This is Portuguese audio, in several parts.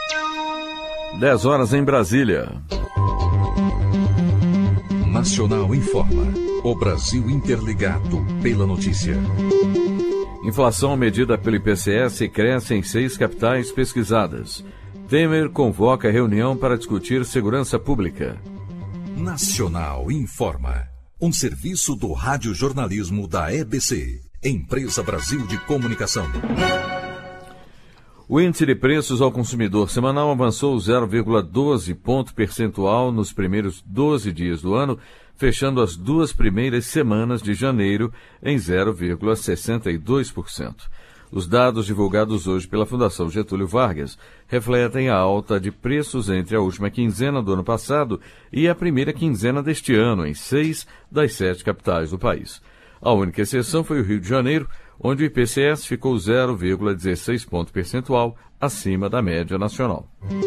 10h em Brasília. Nacional informa. O Brasil interligado pela notícia. Inflação medida pelo IPCS cresce em 6 capitais pesquisadas. Temer convoca reunião para discutir segurança pública. Nacional informa. Um serviço do radiojornalismo da EBC, Empresa Brasil de Comunicação. O índice de preços ao consumidor semanal avançou 0,12 ponto percentual nos primeiros 12 dias do ano, fechando as 2 primeiras semanas de janeiro em 0,62%. Os dados divulgados hoje pela Fundação Getúlio Vargas refletem a alta de preços entre a última quinzena do ano passado e a primeira quinzena deste ano, em 6 das 7 capitais do país. A única exceção foi o Rio de Janeiro, onde o IPCS ficou 0,16 ponto percentual acima da média nacional.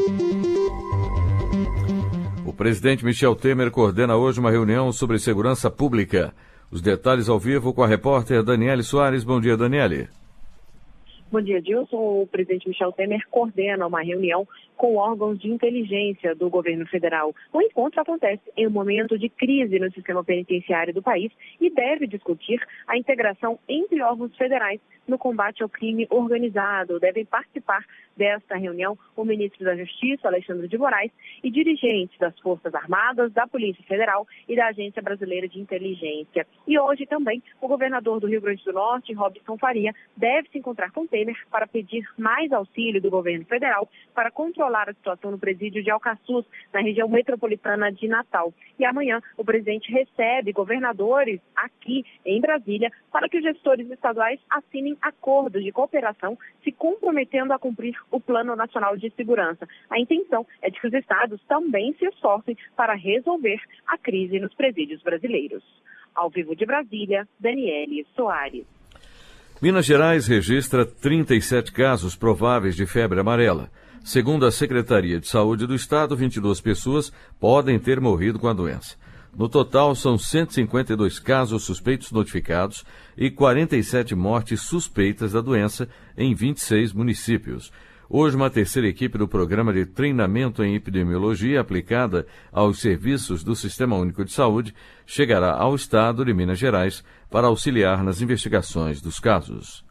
O presidente Michel Temer coordena hoje uma reunião sobre segurança pública. Os detalhes ao vivo com a repórter Daniele Soares. Bom dia, Daniele. Bom dia, Dilson. O presidente Michel Temer coordena uma reunião com órgãos de inteligência do governo federal. O encontro acontece em um momento de crise no sistema penitenciário do país e deve discutir a integração entre órgãos federais no combate ao crime organizado. Devem participar desta reunião o ministro da Justiça, Alexandre de Moraes, e dirigentes das Forças Armadas, da Polícia Federal e da Agência Brasileira de Inteligência. E hoje também o governador do Rio Grande do Norte, Robson Faria, deve se encontrar com Temer para pedir mais auxílio do governo federal para controlar a situação no presídio de Alcaçuz, na região metropolitana de Natal. E amanhã o presidente recebe governadores aqui em Brasília para que os gestores estaduais assinem acordos de cooperação, se comprometendo a cumprir o Plano Nacional de Segurança. A intenção é de que os estados também se esforcem para resolver a crise nos presídios brasileiros. Ao vivo de Brasília, Daniele Soares. Minas Gerais registra 37 casos prováveis de febre amarela. Segundo a Secretaria de Saúde do Estado, 22 pessoas podem ter morrido com a doença. No total, são 152 casos suspeitos notificados e 47 mortes suspeitas da doença em 26 municípios. Hoje, uma terceira equipe do Programa de Treinamento em Epidemiologia aplicada aos serviços do Sistema Único de Saúde chegará ao Estado de Minas Gerais para auxiliar nas investigações dos casos.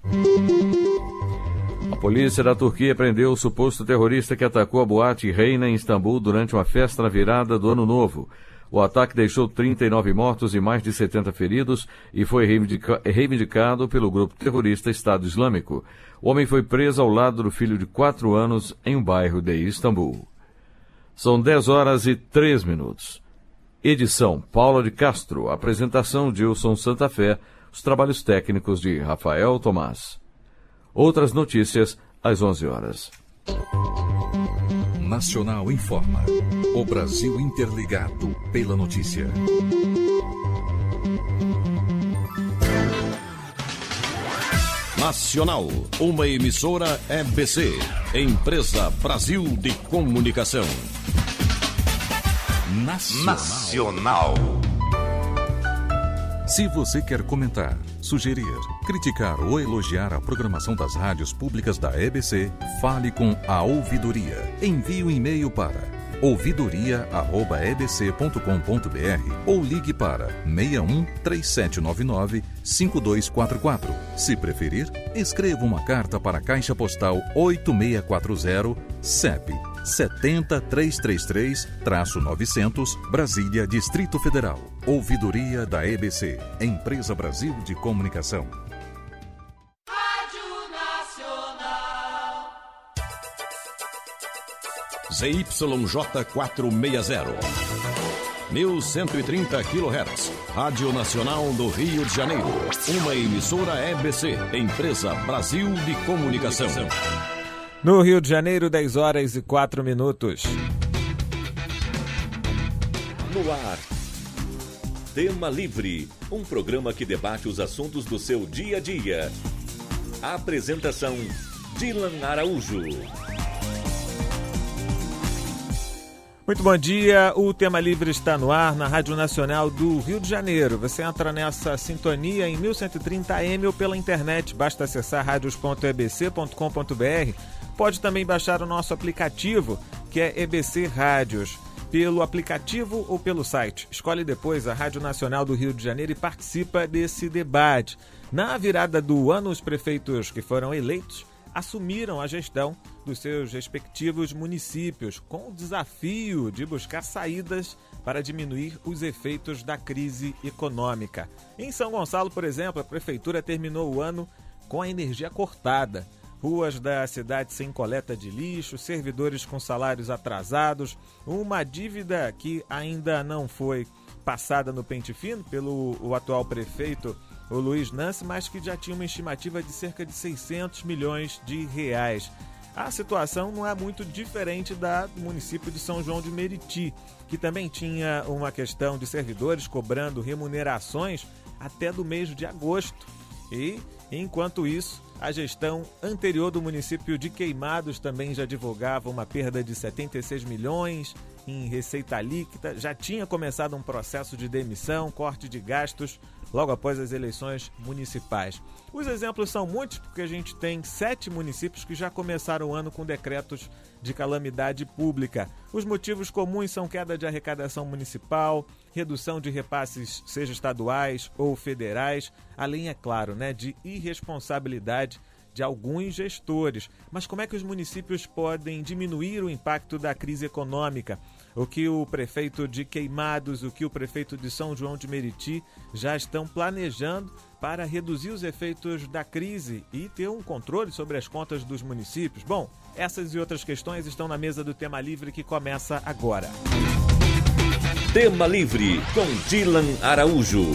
A polícia da Turquia prendeu o suposto terrorista que atacou a boate Reina em Istambul durante uma festa na virada do Ano Novo. O ataque deixou 39 mortos e mais de 70 feridos e foi reivindicado pelo grupo terrorista Estado Islâmico. O homem foi preso ao lado do filho de 4 anos em um bairro de Istambul. São 10h03. Edição Paula de Castro. Apresentação Dilson Santa Fé. Os trabalhos técnicos de Rafael Tomás. Outras notícias às 11h. Nacional informa. O Brasil interligado pela notícia. Nacional, uma emissora EBC, Empresa Brasil de Comunicação. Nacional. Se você quer comentar, sugerir, criticar ou elogiar a programação das rádios públicas da EBC, fale com a Ouvidoria. Envie um e-mail para ouvidoria@ebc.com.br ou ligue para 61 3799 5244. Se preferir, escreva uma carta para a Caixa Postal 8640, CEP 70333-900, Brasília, Distrito Federal. Ouvidoria da EBC, Empresa Brasil de Comunicação. Rádio Nacional. ZYJ 460. 1130 kHz. Rádio Nacional do Rio de Janeiro. Uma emissora EBC, Empresa Brasil de Comunicação. No Rio de Janeiro, 10h04. No ar, Tema Livre, um programa que debate os assuntos do seu dia a dia. A apresentação, Dilan Araújo. Muito bom dia, o Tema Livre está no ar na Rádio Nacional do Rio de Janeiro. Você entra nessa sintonia em 1130 AM ou pela internet, basta acessar radios.ebc.com.br Pode também baixar o nosso aplicativo, que é EBC Rádios, pelo aplicativo ou pelo site. Escolhe depois a Rádio Nacional do Rio de Janeiro e participa desse debate. Na virada do ano, os prefeitos que foram eleitos assumiram a gestão dos seus respectivos municípios, com o desafio de buscar saídas para diminuir os efeitos da crise econômica. Em São Gonçalo, por exemplo, a prefeitura terminou o ano com a energia cortada. Ruas da cidade sem coleta de lixo, servidores com salários atrasados, uma dívida que ainda não foi passada no pente fino pelo atual prefeito, o Luiz Nance, mas que já tinha uma estimativa de cerca de 600 milhões de reais. A situação não é muito diferente da do município de São João de Meriti, que também tinha uma questão de servidores cobrando remunerações até do mês de agosto. E, enquanto isso, a gestão anterior do município de Queimados também já divulgava uma perda de 76 milhões em receita líquida, já tinha começado um processo de demissão, corte de gastos, logo após as eleições municipais. Os exemplos são muitos, porque a gente tem 7 municípios que já começaram o ano com decretos de calamidade pública. Os motivos comuns são queda de arrecadação municipal, redução de repasses, seja estaduais ou federais, além, é claro, de irresponsabilidade de alguns gestores. Mas como é que os municípios podem diminuir o impacto da crise econômica? O que o prefeito de Queimados, o que o prefeito de São João de Meriti já estão planejando para reduzir os efeitos da crise e ter um controle sobre as contas dos municípios? Bom, essas e outras questões estão na mesa do Tema Livre, que começa agora. Tema Livre, com Dilan Araújo.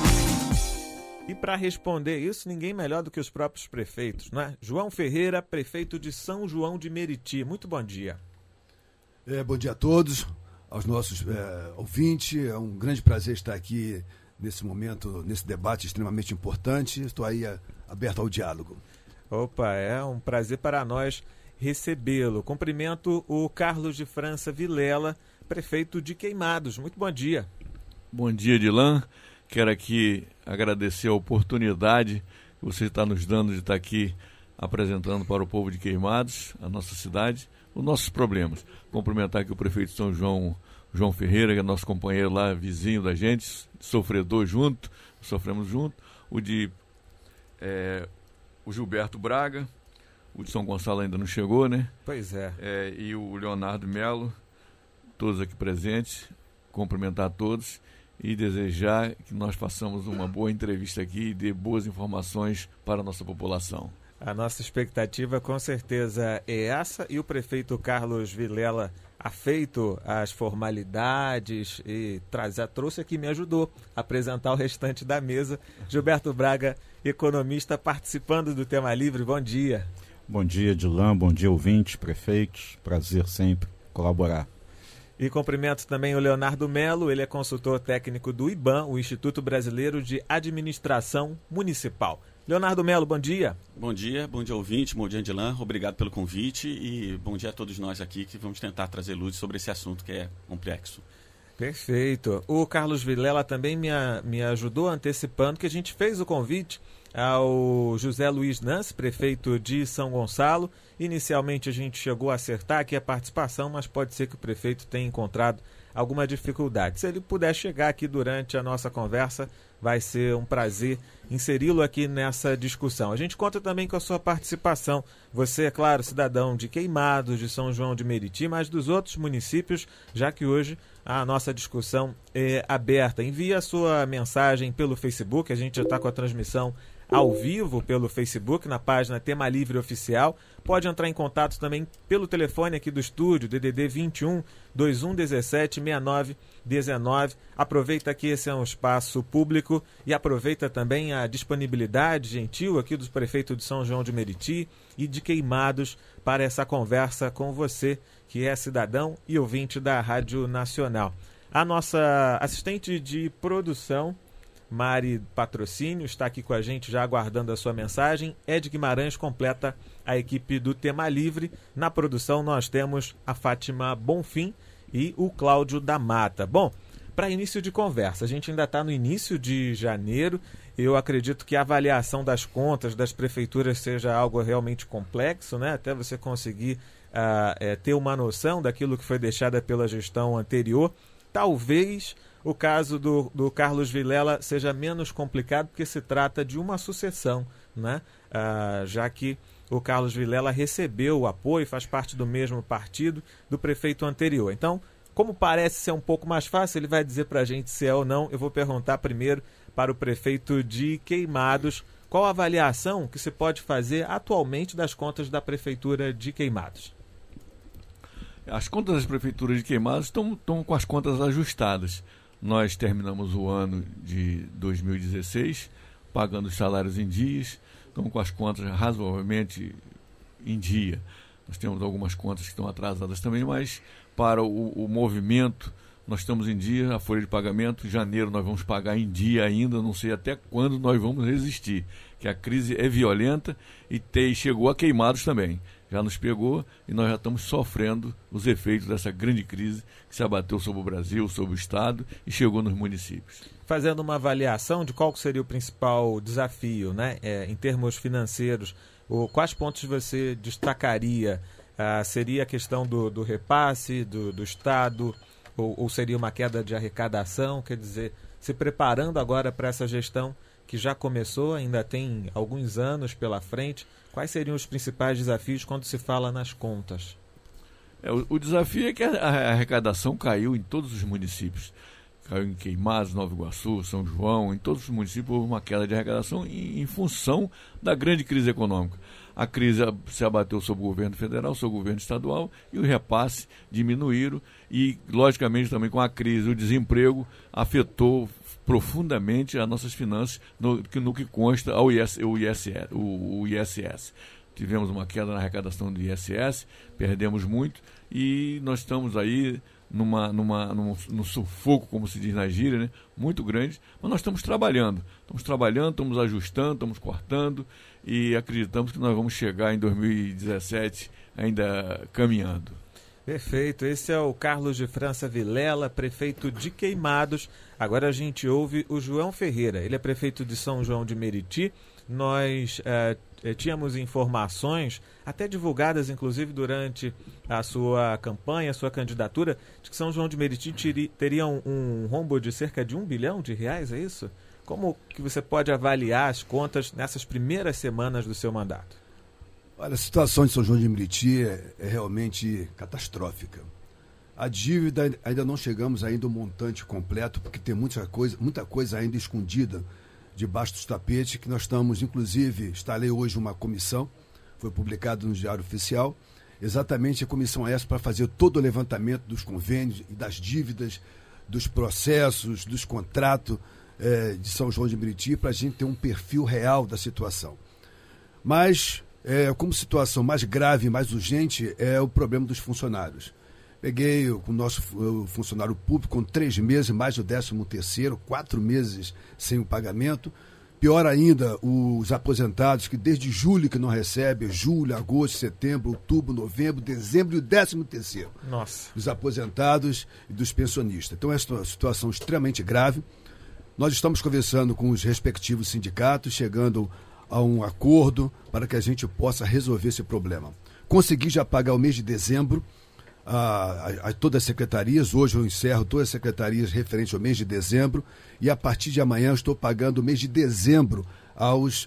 E para responder isso, ninguém melhor do que os próprios prefeitos, não é? João Ferreira, prefeito de São João de Meriti. Muito bom dia. Bom dia a todos, aos nossos ouvintes. É um grande prazer estar aqui nesse momento, nesse debate extremamente importante. Estou aí aberto ao diálogo. Opa, é um prazer para nós recebê-lo. Cumprimento o Carlos de França Vilela, prefeito de Queimados. Muito bom dia. Bom dia, Dilan. Quero aqui agradecer a oportunidade que você está nos dando de estar aqui apresentando para o povo de Queimados, a nossa cidade, os nossos problemas. Cumprimentar aqui o prefeito de São João, João Ferreira, que é nosso companheiro lá, vizinho da gente, sofredor junto, sofremos junto, o Gilberto Braga, o de São Gonçalo ainda não chegou, né? Pois é. E o Leonardo Melo, todos aqui presentes, cumprimentar a todos e desejar que nós façamos uma boa entrevista aqui e dê boas informações para a nossa população. A nossa expectativa com certeza é essa, e o prefeito Carlos Vilela, afeito às formalidades e trouxe aqui, me ajudou a apresentar o restante da mesa. Gilberto Braga, economista, participando do Tema Livre. Bom dia. Bom dia, Dilan. Bom dia, ouvintes, prefeitos. Prazer sempre colaborar. E cumprimento também o Leonardo Melo, ele é consultor técnico do IBAM, o Instituto Brasileiro de Administração Municipal. Leonardo Melo, bom dia. Bom dia ouvinte, bom dia, Dilan. Obrigado pelo convite e bom dia a todos nós aqui que vamos tentar trazer luz sobre esse assunto que é complexo. Perfeito. O Carlos Vilela também me ajudou antecipando que a gente fez o convite ao José Luiz Nance, prefeito de São Gonçalo. Inicialmente a gente chegou a acertar aqui a participação, mas pode ser que o prefeito tenha encontrado alguma dificuldade. Se ele puder chegar aqui durante a nossa conversa, vai ser um prazer inseri-lo aqui nessa discussão. A gente conta também com a sua participação. Você, é claro, cidadão de Queimados, de São João de Meriti, mas dos outros municípios, já que hoje a nossa discussão é aberta. Envie a sua mensagem pelo Facebook, a gente já está com a transmissão ao vivo pelo Facebook, na página Tema Livre Oficial. Pode entrar em contato também pelo telefone aqui do estúdio, DDD 21 2117 6919. Aproveita que esse é um espaço público e aproveita também a disponibilidade gentil aqui do prefeito de São João de Meriti e de Queimados para essa conversa com você, que é cidadão e ouvinte da Rádio Nacional. A nossa assistente de produção, Mari Patrocínio, está aqui com a gente já aguardando a sua mensagem. Ed Guimarães completa a equipe do Tema Livre. Na produção nós temos a Fátima Bonfim e o Cláudio da Mata. Bom, para início de conversa, a gente ainda está no início de janeiro. Eu acredito que a avaliação das contas das prefeituras seja algo realmente complexo, né? Até você conseguir ter uma noção daquilo que foi deixada pela gestão anterior. Talvez o caso do Carlos Vilela seja menos complicado, porque se trata de uma sucessão, né? Já que o Carlos Vilela recebeu o apoio, faz parte do mesmo partido do prefeito anterior. Então, como parece ser um pouco mais fácil, ele vai dizer para a gente se é ou não. Eu vou perguntar primeiro para o prefeito de Queimados, qual a avaliação que se pode fazer atualmente das contas da prefeitura de Queimados? As contas das prefeituras de Queimados estão com as contas ajustadas. Nós terminamos o ano de 2016 pagando os salários em dias, estamos com as contas razoavelmente em dia. Nós temos algumas contas que estão atrasadas também, mas para o movimento nós estamos em dia. A folha de pagamento, em janeiro nós vamos pagar em dia ainda, não sei até quando nós vamos resistir, que a crise é violenta e chegou a Queimados também. Já nos pegou e nós já estamos sofrendo os efeitos dessa grande crise que se abateu sobre o Brasil, sobre o Estado e chegou nos municípios. Fazendo uma avaliação de qual seria o principal desafio, né, em termos financeiros, quais pontos você destacaria? Seria a questão do repasse, do Estado, ou seria uma queda de arrecadação? Quer dizer, se preparando agora para essa gestão que já começou, ainda tem alguns anos pela frente, quais seriam os principais desafios quando se fala nas contas? O desafio é que a arrecadação caiu em todos os municípios. Caiu em Queimados, Nova Iguaçu, São João, em todos os municípios houve uma queda de arrecadação em função da grande crise econômica. A crise se abateu sobre o governo federal, sobre o governo estadual, e o repasse diminuíram e, logicamente, também com a crise, o desemprego afetou profundamente as nossas finanças no que consta o ISS. Tivemos uma queda na arrecadação do ISS, perdemos muito e nós estamos aí num sufoco, como se diz na gíria, né? Muito grande, mas nós estamos trabalhando, estamos ajustando, estamos cortando e acreditamos que nós vamos chegar em 2017 ainda caminhando. Perfeito, esse é o Carlos de França Vilela, prefeito de Queimados. Agora a gente ouve o João Ferreira, ele é prefeito de São João de Meriti. Nós tínhamos informações, até divulgadas inclusive durante a sua campanha, a sua candidatura, de que São João de Meriti teria um rombo de cerca de R$1 bilhão, é isso? Como que você pode avaliar as contas nessas primeiras semanas do seu mandato? Olha, a situação de São João de Meriti é realmente catastrófica. A dívida, ainda não chegamos ainda ao montante completo, porque tem muita coisa ainda escondida debaixo dos tapetes, que nós estamos, inclusive, instalei hoje uma comissão, foi publicado no Diário Oficial, exatamente a comissão essa para fazer todo o levantamento dos convênios e das dívidas, dos processos, dos contratos de São João de Meriti, para a gente ter um perfil real da situação. Mas, como situação mais grave, mais urgente, é o problema dos funcionários. Peguei o nosso funcionário público com 3 meses, mais do 13º, 4 meses sem o pagamento. Pior ainda, os aposentados que desde julho que não recebem, julho, agosto, setembro, outubro, novembro, dezembro e o 13º. Nossa. Dos aposentados e dos pensionistas. Então é uma situação extremamente grave. Nós estamos conversando com os respectivos sindicatos, chegando a um acordo para que a gente possa resolver esse problema. Consegui já pagar o mês de dezembro, a todas as secretarias. Hoje eu encerro todas as secretarias referentes ao mês de dezembro e a partir de amanhã eu estou pagando o mês de dezembro aos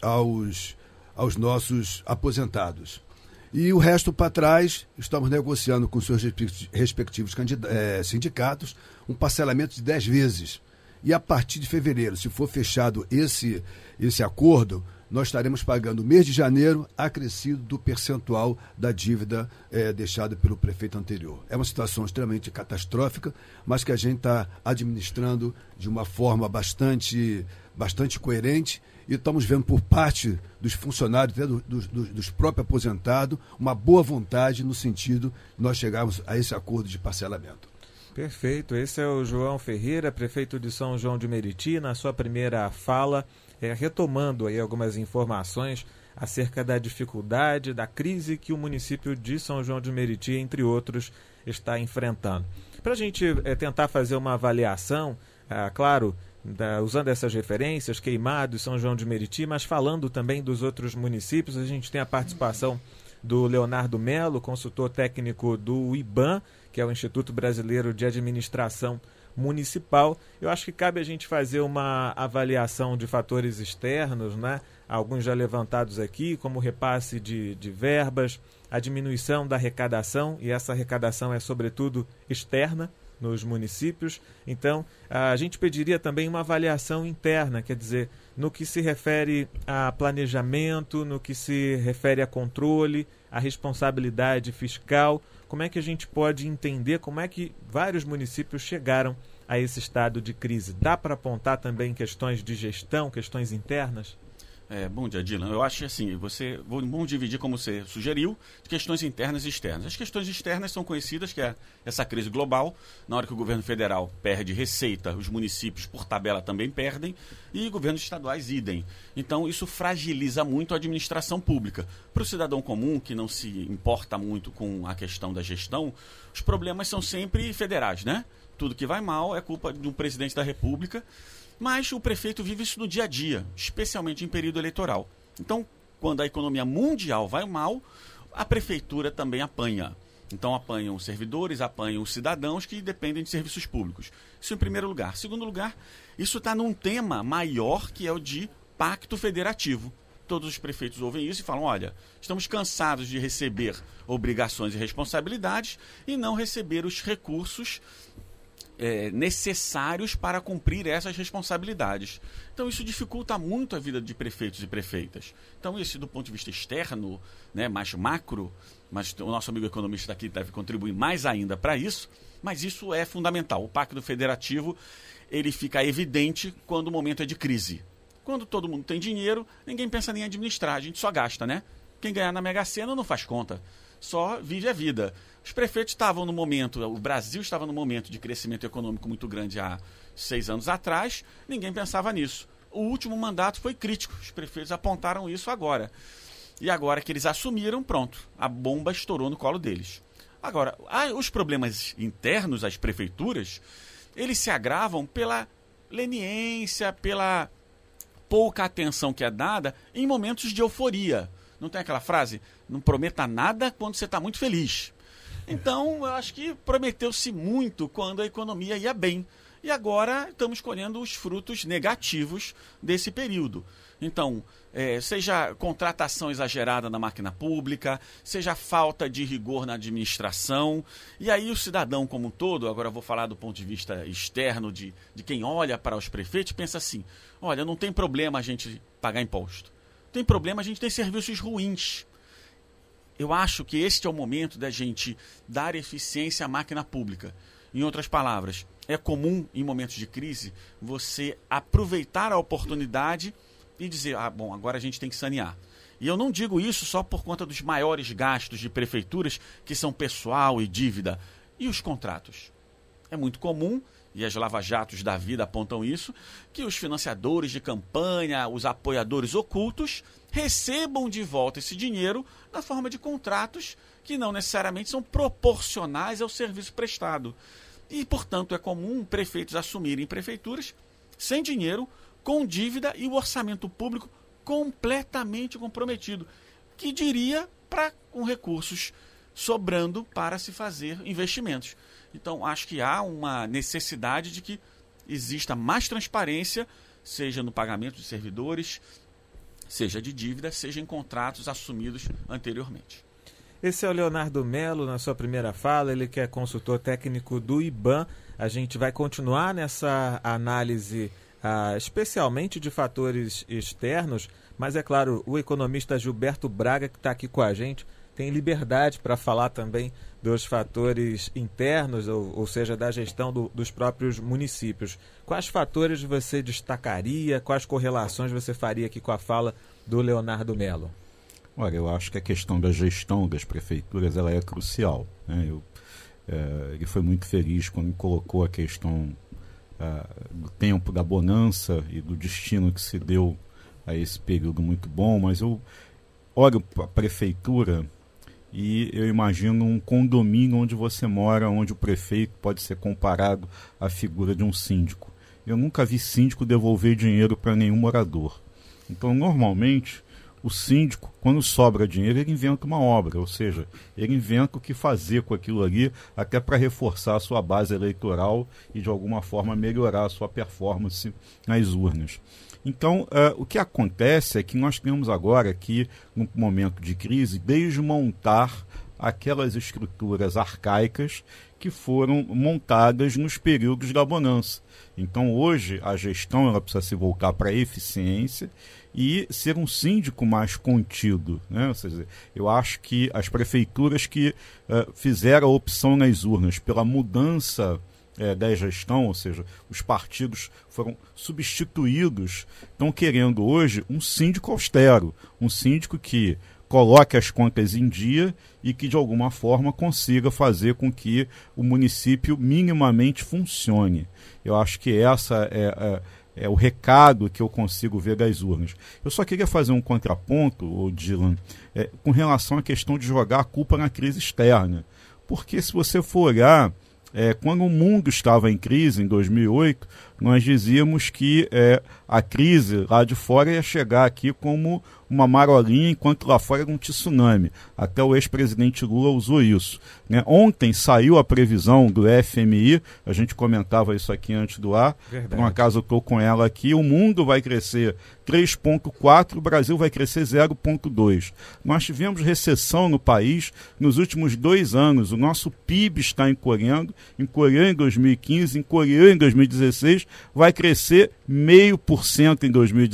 nossos aposentados. E o resto para trás, estamos negociando com seus respectivos sindicatos um parcelamento de 10 vezes. E a partir de fevereiro, se for fechado esse acordo, nós estaremos pagando o mês de janeiro acrescido do percentual da dívida deixada pelo prefeito anterior. É uma situação extremamente catastrófica, mas que a gente está administrando de uma forma bastante coerente e estamos vendo por parte dos funcionários, até dos próprios aposentados, uma boa vontade no sentido de nós chegarmos a esse acordo de parcelamento. Perfeito, esse é o João Ferreira, prefeito de São João de Meriti, na sua primeira fala, retomando aí algumas informações acerca da dificuldade, da crise que o município de São João de Meriti, entre outros, está enfrentando. Para a gente tentar fazer uma avaliação, claro, usando essas referências, Queimados, São João de Meriti, mas falando também dos outros municípios, a gente tem a participação do Leonardo Melo, consultor técnico do IBAM, que é o Instituto Brasileiro de Administração Municipal. Eu acho que cabe a gente fazer uma avaliação de fatores externos, né? Alguns já levantados aqui, como o repasse de verbas, a diminuição da arrecadação, e essa arrecadação é sobretudo externa nos municípios. Então, a gente pediria também uma avaliação interna, quer dizer, no que se refere a planejamento, no que se refere a controle, a responsabilidade fiscal. Como é que a gente pode entender como é que vários municípios chegaram a esse estado de crise? Dá para apontar também questões de gestão, questões internas? Bom dia, Dylan. Eu acho assim, vamos dividir, como você sugeriu, de questões internas e externas. As questões externas são conhecidas, que é essa crise global. Na hora que o governo federal perde receita, os municípios, por tabela, também perdem, e governos estaduais, idem. Então, isso fragiliza muito a administração pública. Para o cidadão comum, que não se importa muito com a questão da gestão, os problemas são sempre federais, né? Tudo que vai mal é culpa do presidente da República. Mas o prefeito vive isso no dia a dia, especialmente em período eleitoral. Então, quando a economia mundial vai mal, a prefeitura também apanha. Então, apanham os servidores, apanham os cidadãos que dependem de serviços públicos. Isso em primeiro lugar. Segundo lugar, isso está num tema maior, que é o de pacto federativo. Todos os prefeitos ouvem isso e falam, olha, estamos cansados de receber obrigações e responsabilidades e não receber os recursos necessários para cumprir essas responsabilidades. Então isso dificulta muito a vida de prefeitos e prefeitas. Então isso do ponto de vista externo, né, mais macro, mas o nosso amigo economista aqui deve contribuir mais ainda para isso, mas isso é fundamental. O Pacto Federativo, ele fica evidente quando o momento é de crise. Quando todo mundo tem dinheiro, ninguém pensa nem em administrar, a gente só gasta, né? Quem ganhar na Mega Sena não faz conta, só vive a vida. Os prefeitos estavam no momento, o Brasil estava no momento de crescimento econômico muito grande há 6 anos atrás, ninguém pensava nisso. O último mandato foi crítico, os prefeitos apontaram isso agora. E agora que eles assumiram, pronto, a bomba estourou no colo deles. Agora, os problemas internos às prefeituras, eles se agravam pela leniência, pela pouca atenção que é dada em momentos de euforia. Não tem aquela frase, não prometa nada quando você está muito feliz. Então, eu acho que prometeu-se muito quando a economia ia bem. E agora estamos colhendo os frutos negativos desse período. Então, seja contratação exagerada na máquina pública, seja falta de rigor na administração. E aí o cidadão como um todo, agora eu vou falar do ponto de vista externo, de quem olha para os prefeitos, pensa assim, olha, não tem problema a gente pagar imposto. Tem problema a gente ter serviços ruins. Eu acho que este é o momento da gente dar eficiência à máquina pública. Em outras palavras, é comum em momentos de crise você aproveitar a oportunidade e dizer, bom, agora a gente tem que sanear. E eu não digo isso só por conta dos maiores gastos de prefeituras, que são pessoal e dívida. E os contratos? É muito comum, e as lava-jatos da vida apontam isso, que os financiadores de campanha, os apoiadores ocultos, recebam de volta esse dinheiro na forma de contratos que não necessariamente são proporcionais ao serviço prestado. E, portanto, é comum prefeitos assumirem prefeituras sem dinheiro, com dívida e o orçamento público completamente comprometido, que diria com recursos sobrando para se fazer investimentos. Então, acho que há uma necessidade de que exista mais transparência, seja no pagamento de servidores, seja de dívida, seja em contratos assumidos anteriormente. Esse é o Leonardo Melo, na sua primeira fala, ele que é consultor técnico do IBAM. A gente vai continuar nessa análise, especialmente de fatores externos, mas é claro, o economista Gilberto Braga, que está aqui com a gente, tem liberdade para falar também dos fatores internos, ou seja, da gestão dos próprios municípios. Quais fatores você destacaria, quais correlações você faria aqui com a fala do Leonardo Melo? Olha, eu acho que a questão da gestão das prefeituras ela é crucial, né? Ele foi muito feliz quando colocou a questão do tempo, da bonança e do destino que se deu a esse período muito bom, mas eu olho para a prefeitura e eu imagino um condomínio onde você mora, onde o prefeito pode ser comparado à figura de um síndico. Eu nunca vi síndico devolver dinheiro para nenhum morador. Então, normalmente, o síndico, quando sobra dinheiro, ele inventa uma obra, ou seja, ele inventa o que fazer com aquilo ali, até para reforçar a sua base eleitoral e, de alguma forma, melhorar a sua performance nas urnas. Então, o que acontece é que nós temos agora que, num momento de crise, desmontar aquelas estruturas arcaicas que foram montadas nos períodos da bonança. Então, hoje, a gestão ela precisa se voltar para a eficiência e ser um síndico mais contido, né? Ou seja, eu acho que as prefeituras que fizeram a opção nas urnas pela mudança da gestão, ou seja, os partidos foram substituídos, estão querendo hoje um síndico austero, um síndico que coloque as contas em dia e que de alguma forma consiga fazer com que o município minimamente funcione. Eu acho que essa é o recado que eu consigo ver das urnas. Eu só queria fazer um contraponto, Dylan, com relação à questão de jogar a culpa na crise externa. Porque se você for olhar, quando o mundo estava em crise, em 2008, nós dizíamos que a crise lá de fora ia chegar aqui como uma marolinha, enquanto lá fora era um tsunami. Até o ex-presidente Lula usou isso, né? Ontem saiu a previsão do FMI, a gente comentava isso aqui antes do ar, por um acaso eu estou com ela aqui, o mundo vai crescer 3,4%, o Brasil vai crescer 0,2%. Nós tivemos recessão no país nos últimos 2 anos, o nosso PIB está encolhendo em 2015, encolheu em 2016, vai crescer 0,5% em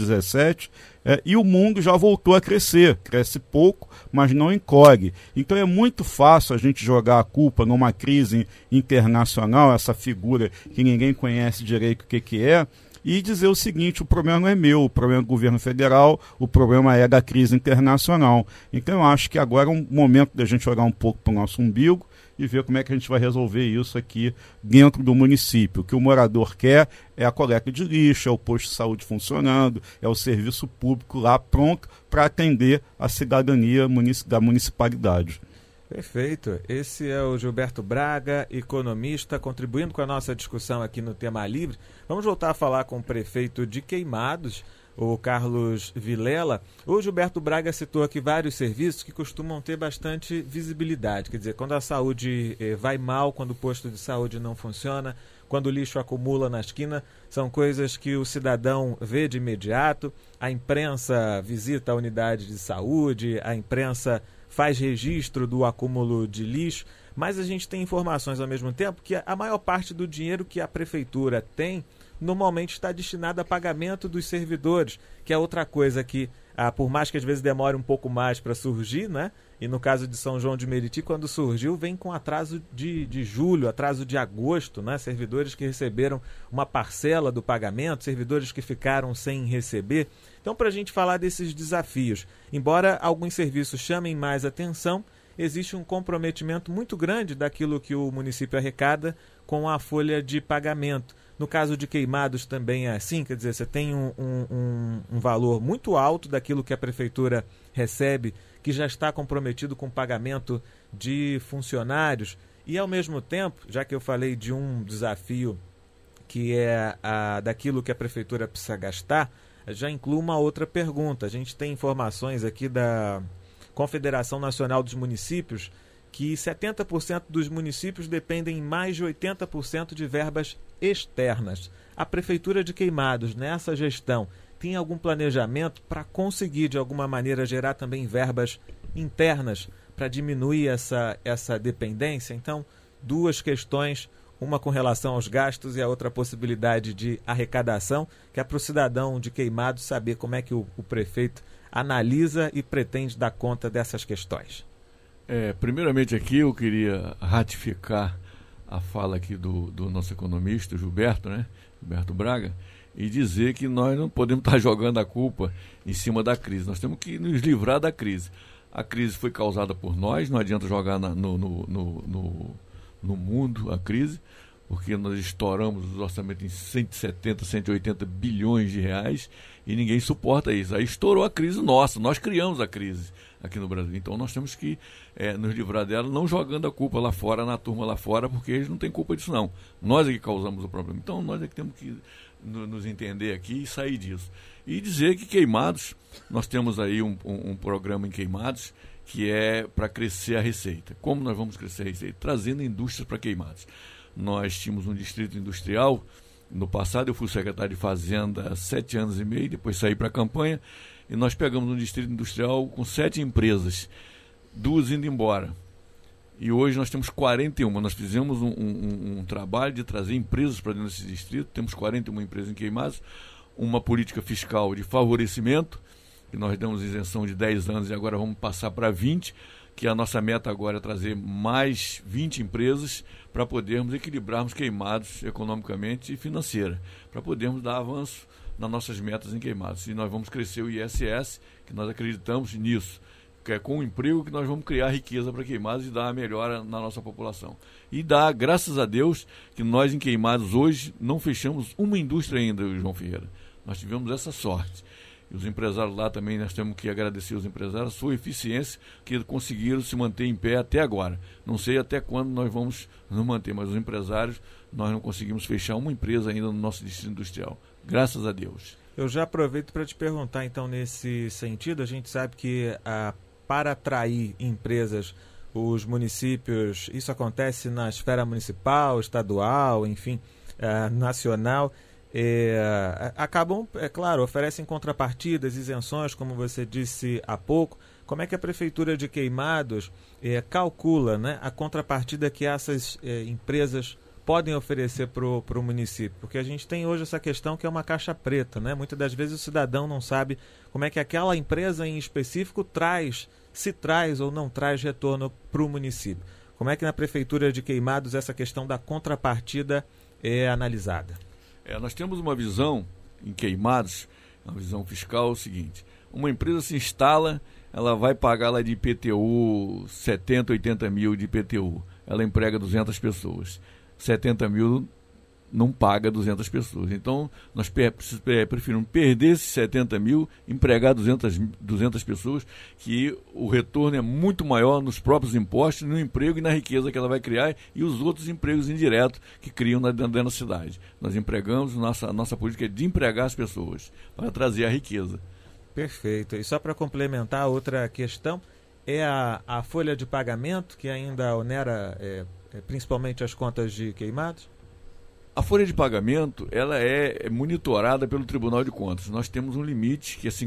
2017, e o mundo já voltou a crescer, cresce pouco, mas não encolhe. Então é muito fácil a gente jogar a culpa numa crise internacional, essa figura que ninguém conhece direito o que é, e dizer o seguinte: o problema não é meu, o problema é do governo federal, o problema é da crise internacional. Então eu acho que agora é um momento da gente olhar um pouco para o nosso umbigo e ver como é que a gente vai resolver isso aqui dentro do município. O que o morador quer é a coleta de lixo, é o posto de saúde funcionando, é o serviço público lá pronto para atender a cidadania da municipalidade. Perfeito. Esse é o Gilberto Braga, economista, contribuindo com a nossa discussão aqui no Tema Livre. Vamos voltar a falar com o prefeito de Queimados, o Carlos Vilela. O Gilberto Braga citou aqui vários serviços que costumam ter bastante visibilidade. Quer dizer, quando a saúde vai mal, quando o posto de saúde não funciona, quando o lixo acumula na esquina, são coisas que o cidadão vê de imediato. A imprensa visita a unidade de saúde, a imprensa faz registro do acúmulo de lixo, mas a gente tem informações ao mesmo tempo que a maior parte do dinheiro que a prefeitura tem normalmente está destinado a pagamento dos servidores, que é outra coisa que, por mais que às vezes demore um pouco mais para surgir, né? E no caso de São João de Meriti, quando surgiu, vem com atraso de julho, atraso de agosto, né? Servidores que receberam uma parcela do pagamento, servidores que ficaram sem receber. Então, para a gente falar desses desafios, embora alguns serviços chamem mais atenção, existe um comprometimento muito grande daquilo que o município arrecada com a folha de pagamento. No caso de Queimados também é assim, quer dizer, você tem um valor muito alto daquilo que a prefeitura recebe, que já está comprometido com o pagamento de funcionários, e ao mesmo tempo, já que eu falei de um desafio que é daquilo que a prefeitura precisa gastar, já inclui uma outra pergunta. A gente tem informações aqui da Confederação Nacional dos Municípios que 70% dos municípios dependem mais de 80% de verbas externas. A Prefeitura de Queimados, nessa gestão, tem algum planejamento para conseguir, de alguma maneira, gerar também verbas internas para diminuir essa dependência? Então, duas questões, uma com relação aos gastos e a outra a possibilidade de arrecadação, que é para o cidadão de Queimados saber como é que o prefeito analisa e pretende dar conta dessas questões. Primeiramente aqui eu queria ratificar a fala aqui do nosso economista, Gilberto, né? Gilberto Braga, e dizer que nós não podemos estar jogando a culpa em cima da crise. Nós temos que nos livrar da crise. A crise foi causada por nós, não adianta jogar no mundo a crise, porque nós estouramos os orçamentos em 170, 180 bilhões de reais e ninguém suporta isso. Aí estourou a crise nossa, nós criamos a crise aqui no Brasil. Então nós temos que nos livrar dela, não jogando a culpa lá fora, na turma lá fora, porque eles não têm culpa disso não. Nós é que causamos o problema. Então nós é que temos que nos entender aqui e sair disso. E dizer que Queimados, nós temos aí um programa em Queimados que é para crescer a receita. Como nós vamos crescer a receita? Trazendo indústrias para Queimados. Nós tínhamos um distrito industrial. No passado eu fui secretário de Fazenda há 7 anos e meio, depois saí para a campanha, e nós pegamos um distrito industrial com 7 empresas, 2 indo embora. E hoje nós temos 41. Nós fizemos um trabalho de trazer empresas para dentro desse distrito, temos 41 empresas em Queimados, uma política fiscal de favorecimento, que nós damos isenção de 10 anos e agora vamos passar para 20, que a nossa meta agora é trazer mais 20 empresas para podermos equilibrarmos Queimados economicamente e financeira, para podermos dar avanço nas nossas metas em Queimados. E nós vamos crescer o ISS, que nós acreditamos nisso, que é com o emprego que nós vamos criar riqueza para Queimados e dar a melhora na nossa população. E dá, graças a Deus, que nós em Queimados hoje não fechamos uma indústria ainda, João Ferreira. Nós tivemos essa sorte. E os empresários lá também, nós temos que agradecer os empresários, a sua eficiência, que conseguiram se manter em pé até agora. Não sei até quando nós vamos nos manter, mas os empresários, nós não conseguimos fechar uma empresa ainda no nosso distrito industrial. Graças a Deus. Eu já aproveito para te perguntar, então, nesse sentido, a gente sabe que para atrair empresas, os municípios, isso acontece na esfera municipal, estadual, enfim, nacional, acabam, é claro, oferecem contrapartidas, isenções, como você disse há pouco. Como é que a Prefeitura de Queimados calcula, né, a contrapartida que essas empresas podem oferecer para o município? Porque a gente tem hoje essa questão que é uma caixa preta, né? Muitas das vezes o cidadão não sabe como é que aquela empresa em específico se traz ou não traz retorno para o município. Como é que na Prefeitura de Queimados essa questão da contrapartida é analisada? Nós temos uma visão em Queimados, uma visão fiscal, é o seguinte: uma empresa se instala, ela vai pagar lá de IPTU 70, 80 mil de IPTU, ela emprega 200 pessoas, 70 mil não paga 200 pessoas. Então, nós preferimos perder esses 70 mil, empregar 200 pessoas, que o retorno é muito maior nos próprios impostos, no emprego e na riqueza que ela vai criar e os outros empregos indiretos que criam dentro da cidade. Nós empregamos, nossa política é de empregar as pessoas para trazer a riqueza. Perfeito. E só para complementar, outra questão é a folha de pagamento, que ainda onera principalmente as contas de Queimados? A folha de pagamento, ela é monitorada pelo Tribunal de Contas. Nós temos um limite, que é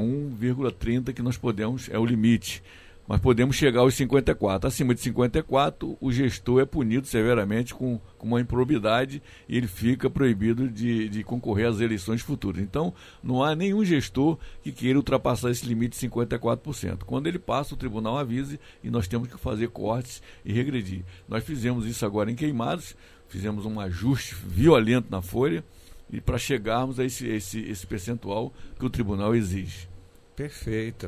51,30, que nós podemos, é o limite. Mas podemos chegar aos 54. Acima de 54, o gestor é punido severamente com uma improbidade e ele fica proibido de concorrer às eleições futuras. Então, não há nenhum gestor que queira ultrapassar esse limite de 54%. Quando ele passa, o tribunal avisa e nós temos que fazer cortes e regredir. Nós fizemos isso agora em Queimados, fizemos um ajuste violento na folha e para chegarmos a esse percentual que o tribunal exige. Perfeito.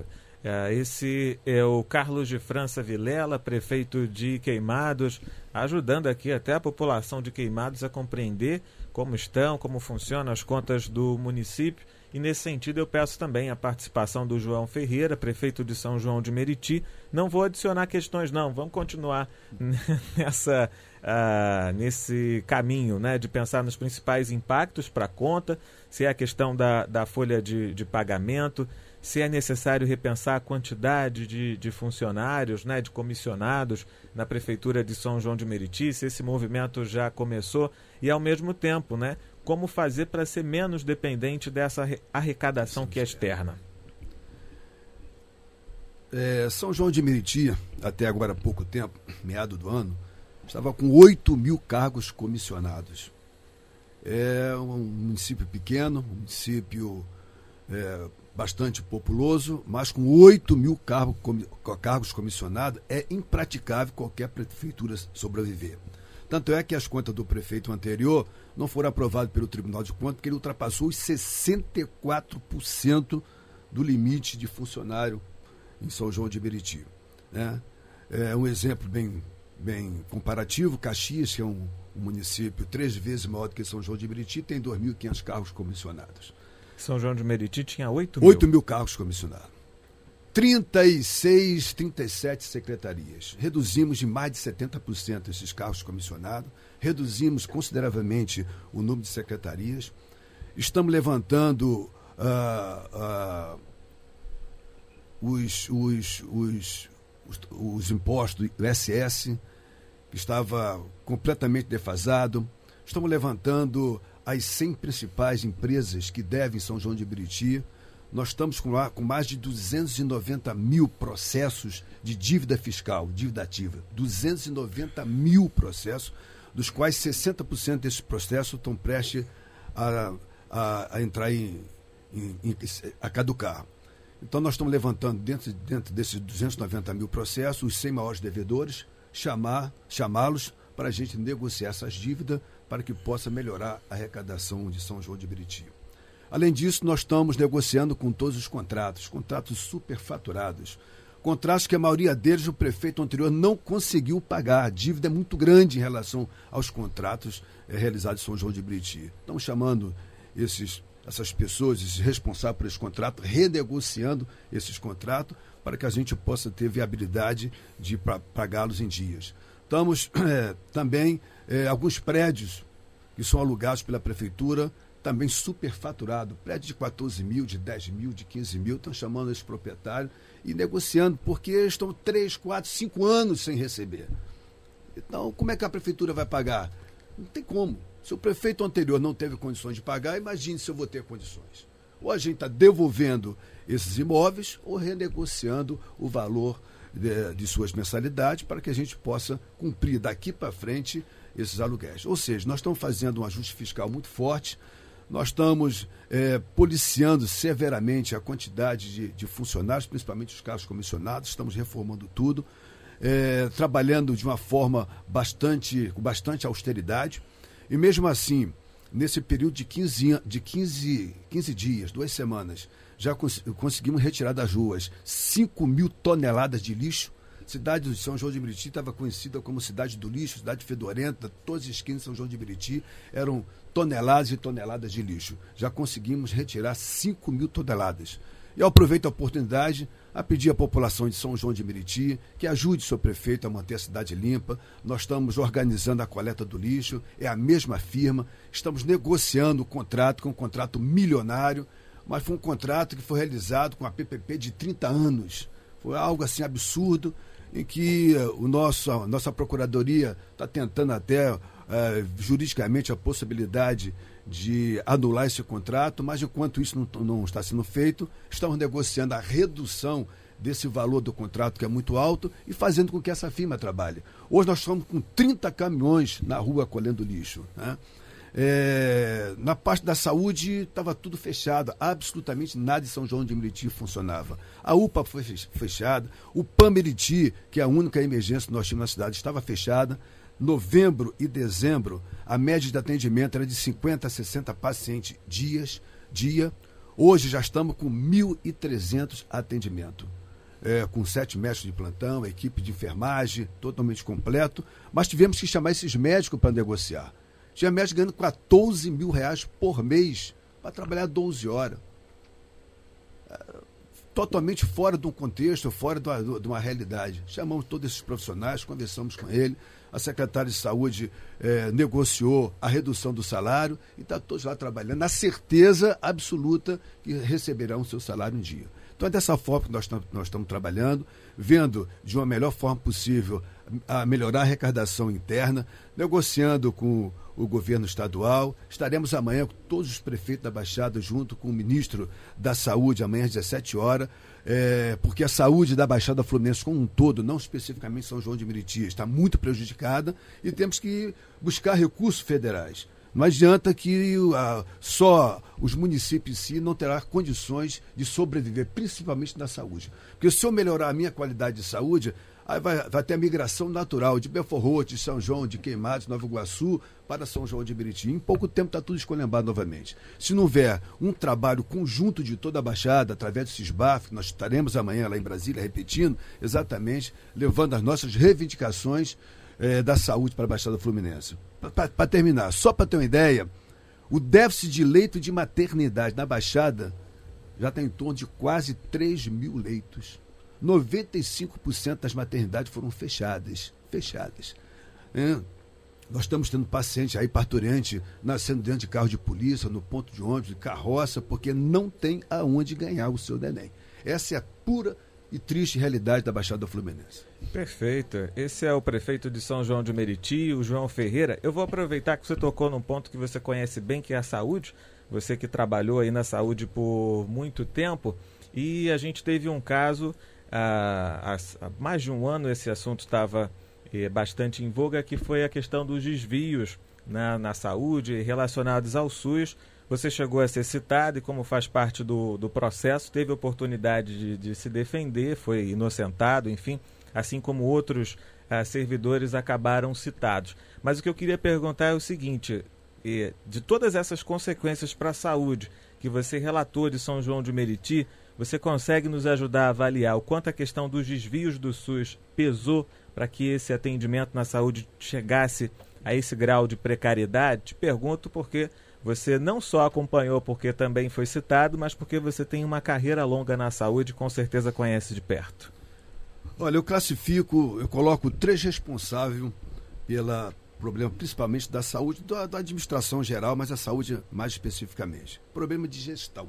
Esse é o Carlos de França Vilela, prefeito de Queimados, ajudando aqui até a população de Queimados a compreender como estão, como funcionam as contas do município. E nesse sentido eu peço também a participação do João Ferreira, prefeito de São João de Meriti. Não vou adicionar questões não, vamos continuar nesse caminho, né, de pensar nos principais impactos para a conta, se é a questão da folha de pagamento, se é necessário repensar a quantidade de funcionários, né, de comissionados na Prefeitura de São João de Meriti, se esse movimento já começou e, ao mesmo tempo, né, como fazer para ser menos dependente dessa arrecadação que é externa. São João de Meriti, até agora há pouco tempo, meado do ano, estava com 8 mil cargos comissionados. É um município pequeno, um município bastante populoso, mas com 8 mil cargos comissionados é impraticável qualquer prefeitura sobreviver. Tanto é que as contas do prefeito anterior não foram aprovadas pelo Tribunal de Contas, porque ele ultrapassou os 64% do limite de funcionário em São João de Meriti. Né? Um exemplo bem comparativo: Caxias, que é um um município 3 vezes maior do que São João de Meriti, tem 2.500 carros comissionados. São João de Meriti tinha 8 mil. 8 mil carros comissionados. 37 secretarias. Reduzimos de mais de 70% esses carros comissionados, reduzimos consideravelmente o número de secretarias. Estamos levantando os impostos do ISS, que estava completamente defasado. Estamos levantando as 100 principais empresas que devem São João de Meriti. Nós estamos com mais de 290 mil processos de dívida fiscal, dívida ativa. 290 mil processos, dos quais 60% desses processos estão prestes a entrar a caducar. Então, nós estamos levantando, dentro desses 290 mil processos, os 100 maiores devedores, chamá-los para a gente negociar essas dívidas para que possa melhorar a arrecadação de São João de Meriti. Além disso, nós estamos negociando com todos os contratos superfaturados, contratos que a maioria deles o prefeito anterior não conseguiu pagar. A dívida é muito grande em relação aos contratos realizados em São João de Meriti. Estamos chamando essas pessoas, esses responsáveis por esse contrato, renegociando esses contratos para que a gente possa ter viabilidade de pagá-los em dias. Estamos também, alguns prédios que são alugados pela prefeitura, também superfaturado, prédio de 14 mil, de 10 mil, de 15 mil, estão chamando esse proprietário e negociando, porque estão 3, 4, 5 anos sem receber. Então, como é que a prefeitura vai pagar? Não tem como. Se o prefeito anterior não teve condições de pagar, imagine se eu vou ter condições. Ou a gente está devolvendo esses imóveis ou renegociando o valor de suas mensalidades para que a gente possa cumprir daqui para frente esses aluguéis. Ou seja, nós estamos fazendo um ajuste fiscal muito forte, nós estamos policiando severamente a quantidade de funcionários, principalmente os cargos comissionados, estamos reformando tudo, trabalhando de uma forma com bastante austeridade. E mesmo assim, nesse período de 15 dias, 2 semanas, já conseguimos retirar das ruas 5 mil toneladas de lixo. A cidade de São João de Meriti estava conhecida como cidade do lixo, cidade fedorenta, todas as esquinas de São João de Meriti eram toneladas e toneladas de lixo. Já conseguimos retirar 5 mil toneladas. E eu aproveito a oportunidade a pedir à população de São João de Meriti que ajude o seu prefeito a manter a cidade limpa. Nós estamos organizando a coleta do lixo, é a mesma firma, estamos negociando o contrato, que é um contrato milionário, mas foi um contrato que foi realizado com a PPP de 30 anos. Foi algo assim absurdo, em que a nossa Procuradoria está tentando até juridicamente a possibilidade de anular esse contrato, mas enquanto isso não está sendo feito, estamos negociando a redução desse valor do contrato, que é muito alto, e fazendo com que essa firma trabalhe. Hoje nós estamos com 30 caminhões na rua colhendo lixo, né? Na parte da saúde estava tudo fechado, absolutamente nada em São João de Meriti funcionava. A UPA foi fechada, o PAN Meriti, que é a única emergência que nós tínhamos na cidade, estava fechada. Novembro e dezembro, a média de atendimento era de 50 a 60 pacientes dia. Hoje já estamos com 1.300 atendimentos. Com 7 médicos de plantão, a equipe de enfermagem totalmente completo, mas tivemos que chamar esses médicos para negociar. Tinha médico ganhando 14 mil reais por mês para trabalhar 12 horas. Totalmente fora de um contexto, fora de uma realidade. Chamamos todos esses profissionais, conversamos com ele, a secretária de saúde negociou a redução do salário e está todos lá trabalhando, na certeza absoluta que receberão o seu salário em dia. Então é dessa forma que nós estamos trabalhando, vendo de uma melhor forma possível a melhorar a arrecadação interna, negociando com o governo estadual. Estaremos amanhã com todos os prefeitos da Baixada, junto com o ministro da Saúde, amanhã às 17 horas, porque a saúde da Baixada Fluminense como um todo, não especificamente São João de Meriti, está muito prejudicada e temos que buscar recursos federais. Não adianta que só os municípios em si não terão condições de sobreviver, principalmente na saúde. Porque se eu melhorar a minha qualidade de saúde, aí vai ter a migração natural de Belfort Roxo, de São João, de Queimados, Nova Iguaçu, para São João de Meriti. Em pouco tempo está tudo esculhambado novamente. Se não houver um trabalho conjunto de toda a Baixada, através do CISBAF, que nós estaremos amanhã lá em Brasília, repetindo, exatamente, levando as nossas reivindicações, da saúde para a Baixada Fluminense. Para terminar, só para ter uma ideia, o déficit de leito de maternidade na Baixada já está em torno de quase 3 mil leitos. 95% das maternidades foram fechadas. Nós estamos tendo paciente aí, parturiente, nascendo dentro de carro de polícia, no ponto de ônibus, de carroça, porque não tem aonde ganhar o seu neném. Essa é a pura e triste realidade da Baixada Fluminense. Perfeito. Esse é o prefeito de São João de Meriti, o João Ferreira. Eu vou aproveitar que você tocou num ponto que você conhece bem, que é a saúde. Você que trabalhou aí na saúde por muito tempo. E a gente teve um caso, há mais de um ano esse assunto estava bastante em voga, que foi a questão dos desvios na saúde relacionados ao SUS. Você chegou a ser citado e, como faz parte do processo, teve a oportunidade de se defender, foi inocentado, enfim, assim como outros servidores acabaram citados. Mas o que eu queria perguntar é o seguinte: de todas essas consequências para a saúde que você relatou de São João de Meriti, você consegue nos ajudar a avaliar o quanto a questão dos desvios do SUS pesou para que esse atendimento na saúde chegasse a esse grau de precariedade? Te pergunto porque você não só acompanhou porque também foi citado, mas porque você tem uma carreira longa na saúde e com certeza conhece de perto. Olha, eu coloco 3 responsáveis pelo problema, principalmente da saúde, da administração geral, mas a saúde mais especificamente. Problema de gestão.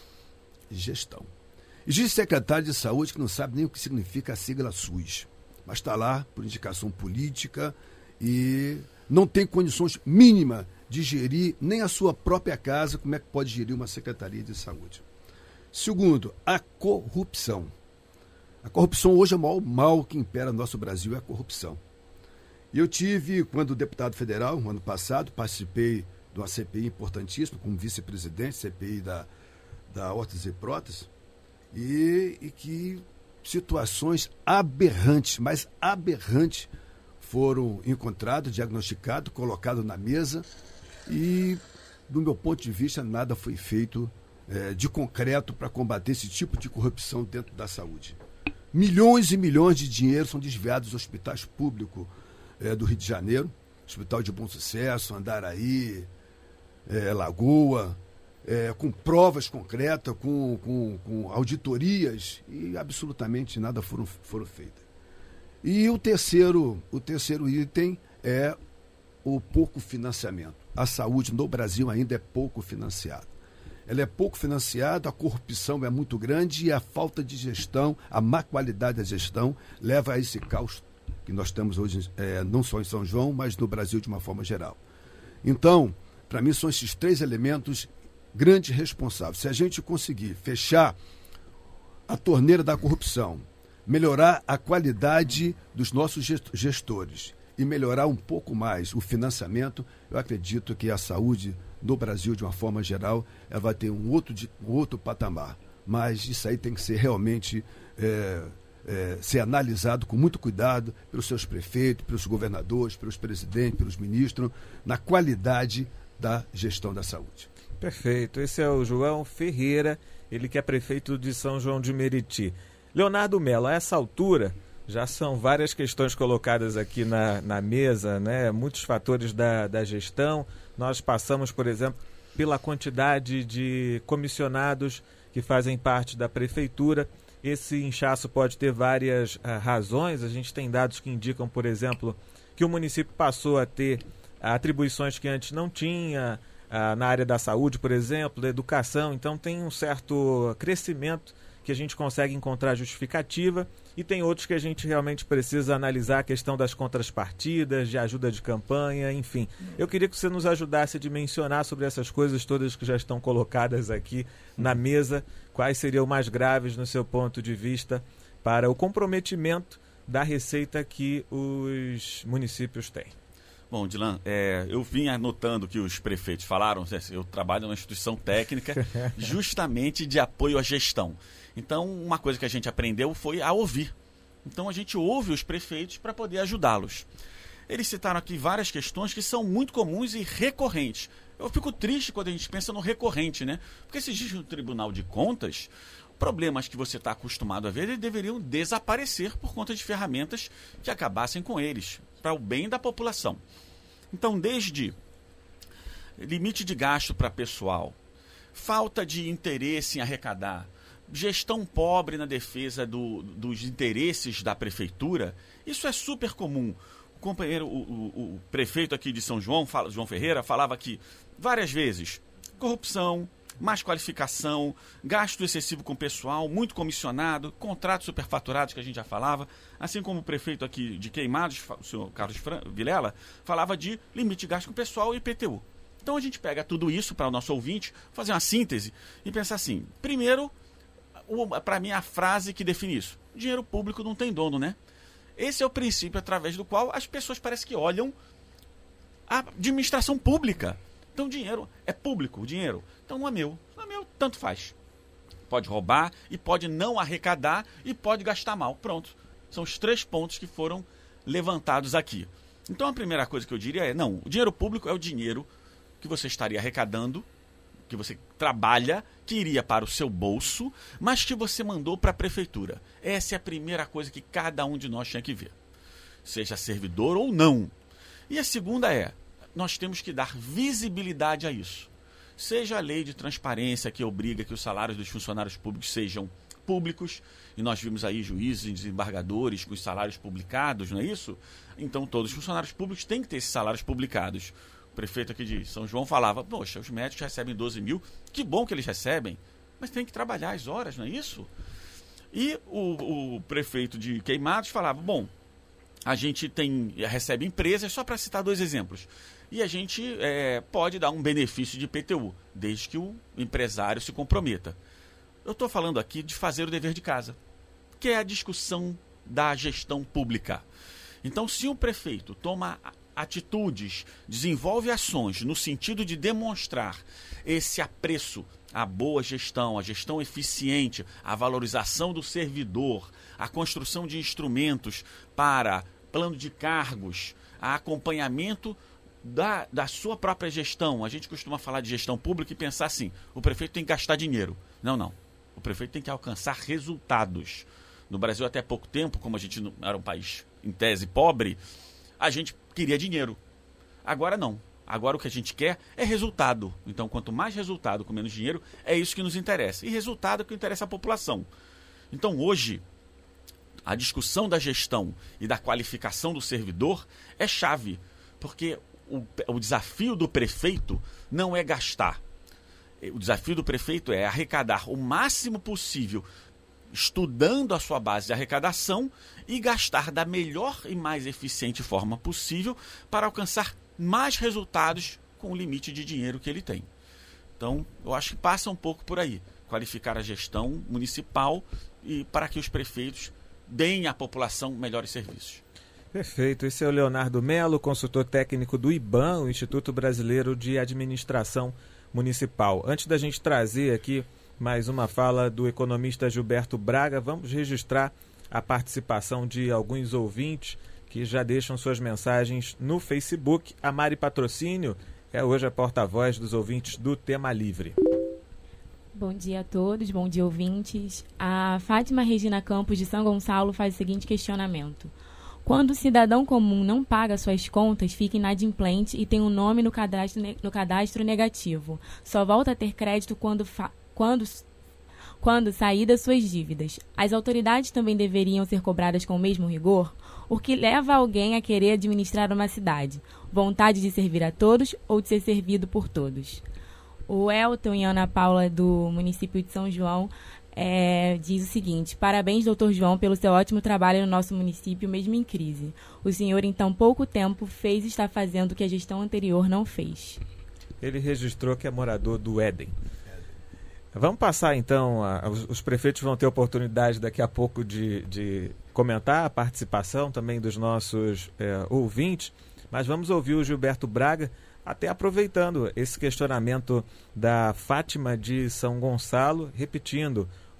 Existe secretário de saúde que não sabe nem o que significa a sigla SUS, mas está lá por indicação política e não tem condições mínimas de gerir nem a sua própria casa. Como é que pode gerir uma secretaria de saúde? Segundo, a corrupção. A corrupção hoje é o maior mal que impera no nosso Brasil, é a corrupção. E eu tive, quando deputado federal, no ano passado, participei de uma CPI importantíssima, como vice-presidente, CPI da órtese e prótese, e que situações aberrantes, mas aberrantes, foram encontradas, diagnosticadas, colocadas na mesa e, do meu ponto de vista, nada foi feito de concreto para combater esse tipo de corrupção dentro da saúde. Milhões e milhões de dinheiro são desviados dos hospitais públicos do Rio de Janeiro, Hospital de Bom Sucesso, Andaraí, Lagoa, com provas concretas, com auditorias, e absolutamente nada foram feitas. E o terceiro item é o pouco financiamento. A saúde no Brasil ainda é pouco financiada. Ela é pouco financiada, a corrupção é muito grande e a falta de gestão, a má qualidade da gestão, leva a esse caos que nós temos hoje, não só em São João, mas no Brasil de uma forma geral. Então, para mim, são esses 3 elementos grandes responsáveis. Se a gente conseguir fechar a torneira da corrupção, melhorar a qualidade dos nossos gestores e melhorar um pouco mais o financiamento, eu acredito que a saúde no Brasil, de uma forma geral, ela vai ter um outro patamar. Mas isso aí tem que ser realmente ser analisado com muito cuidado pelos seus prefeitos, pelos governadores, pelos presidentes, pelos ministros, na qualidade da gestão da saúde. Perfeito. Esse é o João Ferreira, ele que é prefeito de São João de Meriti. Leonardo Mello, a essa altura, já são várias questões colocadas aqui na mesa, né? Muitos fatores da gestão. Nós passamos, por exemplo, pela quantidade de comissionados que fazem parte da prefeitura. Esse inchaço pode ter várias razões. A gente tem dados que indicam, por exemplo, que o município passou a ter atribuições que antes não tinha, na área da saúde, por exemplo, da educação. Então tem um certo crescimento que a gente consegue encontrar justificativa, e tem outros que a gente realmente precisa analisar a questão das contrapartidas, de ajuda de campanha, enfim. Eu queria que você nos ajudasse a dimensionar sobre essas coisas todas que já estão colocadas aqui na mesa, quais seriam mais graves no seu ponto de vista para o comprometimento da receita que os municípios têm. Bom, Dilan, eu vim anotando que os prefeitos falaram, eu trabalho numa instituição técnica justamente de apoio à gestão. Então, uma coisa que a gente aprendeu foi a ouvir. Então, a gente ouve os prefeitos para poder ajudá-los. Eles citaram aqui várias questões que são muito comuns e recorrentes. Eu fico triste quando a gente pensa no recorrente, né? Porque se existe um Tribunal de Contas, problemas que você está acostumado a ver, eles deveriam desaparecer por conta de ferramentas que acabassem com eles, para o bem da população. Então, desde limite de gasto para pessoal, falta de interesse em arrecadar, gestão pobre na defesa dos interesses da prefeitura, isso é super comum. O companheiro, o prefeito aqui de São João, João Ferreira, falava aqui várias vezes: corrupção, mais qualificação, gasto excessivo com pessoal, muito comissionado, contratos superfaturados, que a gente já falava, assim como o prefeito aqui de Queimados, o senhor Carlos Vilela, falava de limite de gasto com pessoal e IPTU. Então a gente pega tudo isso para o nosso ouvinte, fazer uma síntese e pensar assim: primeiro, para mim, a frase que define isso: dinheiro público não tem dono, né? Esse é o princípio através do qual as pessoas parecem que olham a administração pública. Então, dinheiro é público, o dinheiro. Então, não é meu. Não é meu, tanto faz. Pode roubar e pode não arrecadar e pode gastar mal. Pronto. São os 3 pontos que foram levantados aqui. Então, a primeira coisa que eu diria é: não, o dinheiro público é o dinheiro que você estaria arrecadando, que você trabalha, que iria para o seu bolso, mas que você mandou para a prefeitura. Essa é a primeira coisa que cada um de nós tinha que ver, seja servidor ou não. E a segunda é: nós temos que dar visibilidade a isso. Seja a lei de transparência que obriga que os salários dos funcionários públicos sejam públicos, e nós vimos aí juízes e desembargadores com os salários publicados, não é isso? Então todos os funcionários públicos têm que ter esses salários publicados. O prefeito aqui de São João falava: poxa, os médicos recebem 12 mil, que bom que eles recebem, mas tem que trabalhar as horas, não é isso? E o prefeito de Queimados falava: bom, a gente recebe empresas, só para citar 2 exemplos, e a gente pode dar um benefício de IPTU, desde que o empresário se comprometa. Eu estou falando aqui de fazer o dever de casa, que é a discussão da gestão pública. Então, se o prefeito toma atitudes, desenvolve ações no sentido de demonstrar esse apreço à boa gestão, à gestão eficiente, à valorização do servidor, à construção de instrumentos para plano de cargos, a acompanhamento da sua própria gestão. A gente costuma falar de gestão pública e pensar assim: o prefeito tem que gastar dinheiro. Não. O prefeito tem que alcançar resultados. No Brasil, até pouco tempo, como a gente não era um país, em tese, pobre, a gente queria dinheiro. Agora não. Agora o que a gente quer é resultado. Então, quanto mais resultado com menos dinheiro, é isso que nos interessa. E resultado é o que interessa à população. Então, hoje, a discussão da gestão e da qualificação do servidor é chave. Porque o desafio do prefeito não é gastar. O desafio do prefeito é arrecadar o máximo possível, estudando a sua base de arrecadação, e gastar da melhor e mais eficiente forma possível para alcançar mais resultados com o limite de dinheiro que ele tem. Então, eu acho que passa um pouco por aí, qualificar a gestão municipal e para que os prefeitos deem à população melhores serviços. Perfeito. Esse é o Leonardo Melo, consultor técnico do IBAM, o Instituto Brasileiro de Administração Municipal. Antes da gente trazer aqui mais uma fala do economista Gilberto Braga, vamos registrar a participação de alguns ouvintes que já deixam suas mensagens no Facebook. A Mari Patrocínio é hoje a porta-voz dos ouvintes do Tema Livre. Bom dia a todos, bom dia ouvintes. A Fátima Regina Campos de São Gonçalo faz o seguinte questionamento: quando o cidadão comum não paga suas contas, fica inadimplente e tem um nome no cadastro negativo. Só volta a ter crédito quando sair das suas dívidas. As autoridades também deveriam ser cobradas com o mesmo rigor? O que leva alguém a querer administrar uma cidade? Vontade de servir a todos ou de ser servido por todos? O Elton e Ana Paula, do município de São João, diz o seguinte: parabéns, doutor João, pelo seu ótimo trabalho no nosso município, mesmo em crise. O senhor, em tão pouco tempo, fez e está fazendo o que a gestão anterior não fez. Ele registrou que é morador do Éden. Vamos passar, então, os prefeitos vão ter oportunidade daqui a pouco de comentar a participação também dos nossos ouvintes, mas vamos ouvir o Gilberto Braga, até aproveitando esse questionamento da Fátima de São Gonçalo, repetindo: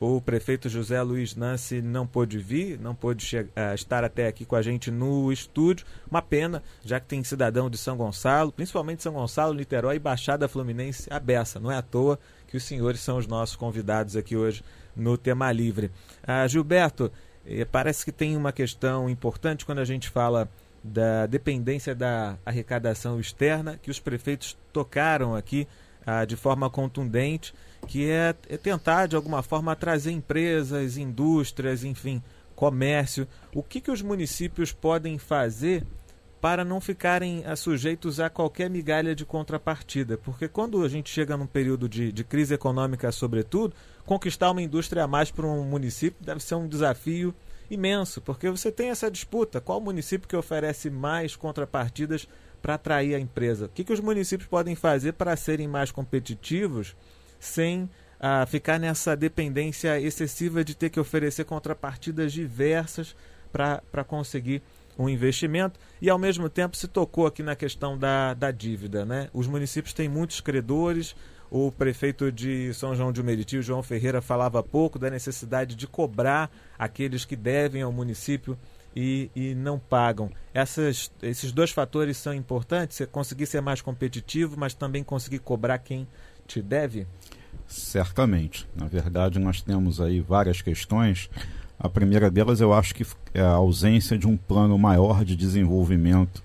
O prefeito José Luiz Nance não pôde vir, não pôde estar até aqui com a gente no estúdio. Uma pena, já que tem cidadão de São Gonçalo, principalmente São Gonçalo, Niterói e Baixada Fluminense à beça. Não é à toa que os senhores são os nossos convidados aqui hoje no Tema Livre. Gilberto, parece que tem uma questão importante quando a gente fala da dependência da arrecadação externa, que os prefeitos tocaram aqui de forma contundente, que é tentar, de alguma forma, trazer empresas, indústrias, enfim, comércio. O que os municípios podem fazer para não ficarem sujeitos a qualquer migalha de contrapartida? Porque quando a gente chega num período de crise econômica, sobretudo, conquistar uma indústria a mais para um município deve ser um desafio imenso, porque você tem essa disputa. Qual município que oferece mais contrapartidas para atrair a empresa? O que os municípios podem fazer para serem mais competitivos sem ficar nessa dependência excessiva de ter que oferecer contrapartidas diversas para conseguir um investimento? E ao mesmo tempo se tocou aqui na questão da dívida, né? Os municípios têm muitos credores. O prefeito de São João de Meriti, o João Ferreira, falava há pouco da necessidade de cobrar aqueles que devem ao município e não pagam. Esses dois fatores são importantes? Você conseguir ser mais competitivo, mas também conseguir cobrar quem te deve? Certamente. Na verdade, nós temos aí várias questões. A primeira delas, eu acho que é a ausência de um plano maior de desenvolvimento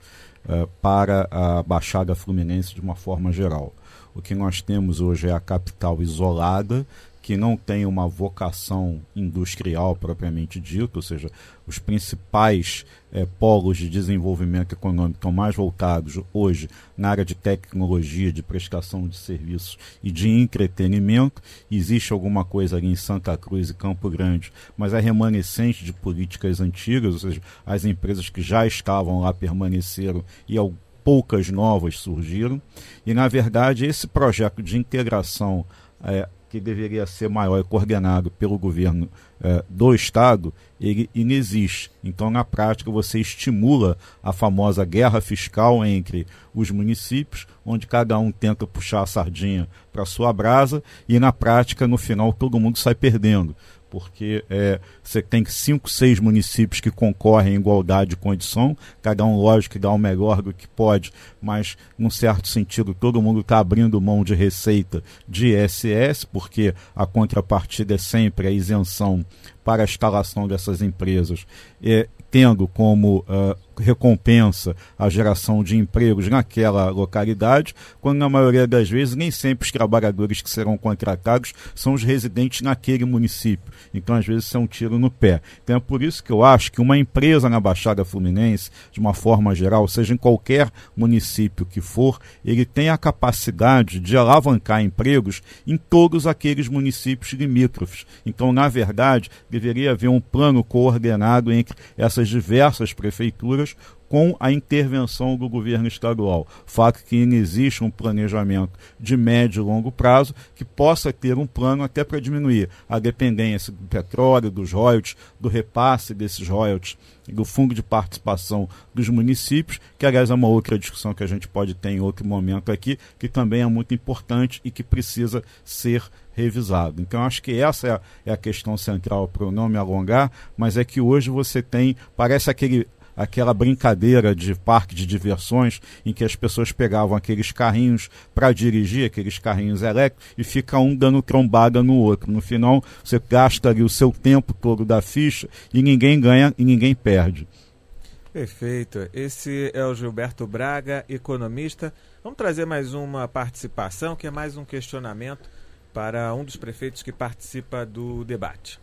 para a Baixada Fluminense de uma forma geral. O que nós temos hoje é a capital isolada, que não tem uma vocação industrial propriamente dita, ou seja, os principais polos de desenvolvimento econômico estão mais voltados hoje na área de tecnologia, de prestação de serviços e de entretenimento. Existe alguma coisa ali em Santa Cruz e Campo Grande, mas é remanescente de políticas antigas, ou seja, as empresas que já estavam lá permaneceram e poucas novas surgiram. E, na verdade, esse projeto de integração que deveria ser maior e coordenado pelo governo do Estado, ele inexiste. Então, na prática, você estimula a famosa guerra fiscal entre os municípios, onde cada um tenta puxar a sardinha para a sua brasa e, na prática, no final, todo mundo sai perdendo. Porque você tem 5, 6 municípios que concorrem em igualdade de condição, cada um, lógico, que dá o melhor do que pode, mas, num certo sentido, todo mundo está abrindo mão de receita de ISS, porque a contrapartida é sempre a isenção para a instalação dessas empresas, tendo como recompensa a geração de empregos naquela localidade, quando na maioria das vezes nem sempre os trabalhadores que serão contratados são os residentes naquele município. Então, às vezes, isso é um tiro no pé. Então, é por isso que eu acho que uma empresa na Baixada Fluminense, de uma forma geral, seja em qualquer município que for, ele tem a capacidade de alavancar empregos em todos aqueles municípios limítrofes. Então, na verdade, deveria haver um plano coordenado entre essas diversas prefeituras com a intervenção do governo estadual. Fato que não existe um planejamento de médio e longo prazo que possa ter um plano até para diminuir a dependência do petróleo, dos royalties, do repasse desses royalties, do fundo de participação dos municípios, que aliás é uma outra discussão que a gente pode ter em outro momento aqui, que também é muito importante e que precisa ser revisado. Então, acho que essa é a questão central, para eu não me alongar, mas é que hoje você tem, parece aquela brincadeira de parque de diversões em que as pessoas pegavam aqueles carrinhos para dirigir, aqueles carrinhos elétricos, e fica um dando trombada no outro. No final, você gasta ali o seu tempo todo da ficha e ninguém ganha e ninguém perde. Perfeito. Esse é o Gilberto Braga, economista. Vamos trazer mais uma participação, que é mais um questionamento para um dos prefeitos que participa do debate.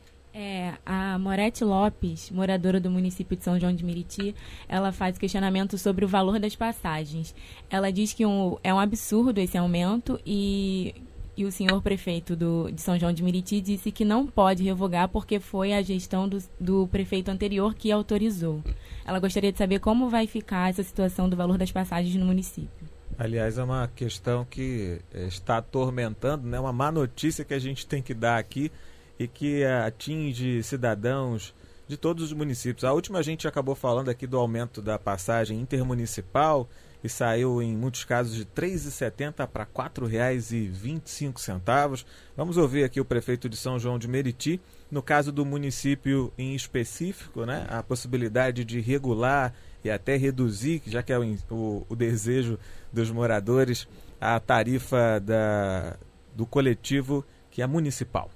A Morete Lopes, moradora do município de São João de Meriti, ela faz questionamento sobre o valor das passagens. Ela diz que é um absurdo esse aumento e o senhor prefeito de São João de Meriti disse que não pode revogar porque foi a gestão do prefeito anterior que autorizou. Ela gostaria de saber como vai ficar essa situação do valor das passagens no município. Aliás, é uma questão que está atormentando, né? Uma má notícia que a gente tem que dar aqui, e que atinge cidadãos de todos os municípios. A última a gente acabou falando aqui do aumento da passagem intermunicipal, e saiu em muitos casos de R$ 3,70 para R$ 4,25. Vamos ouvir aqui o prefeito de São João de Meriti, no caso do município em específico, né, a possibilidade de regular e até reduzir, já que é o desejo dos moradores, a tarifa do coletivo que é municipal.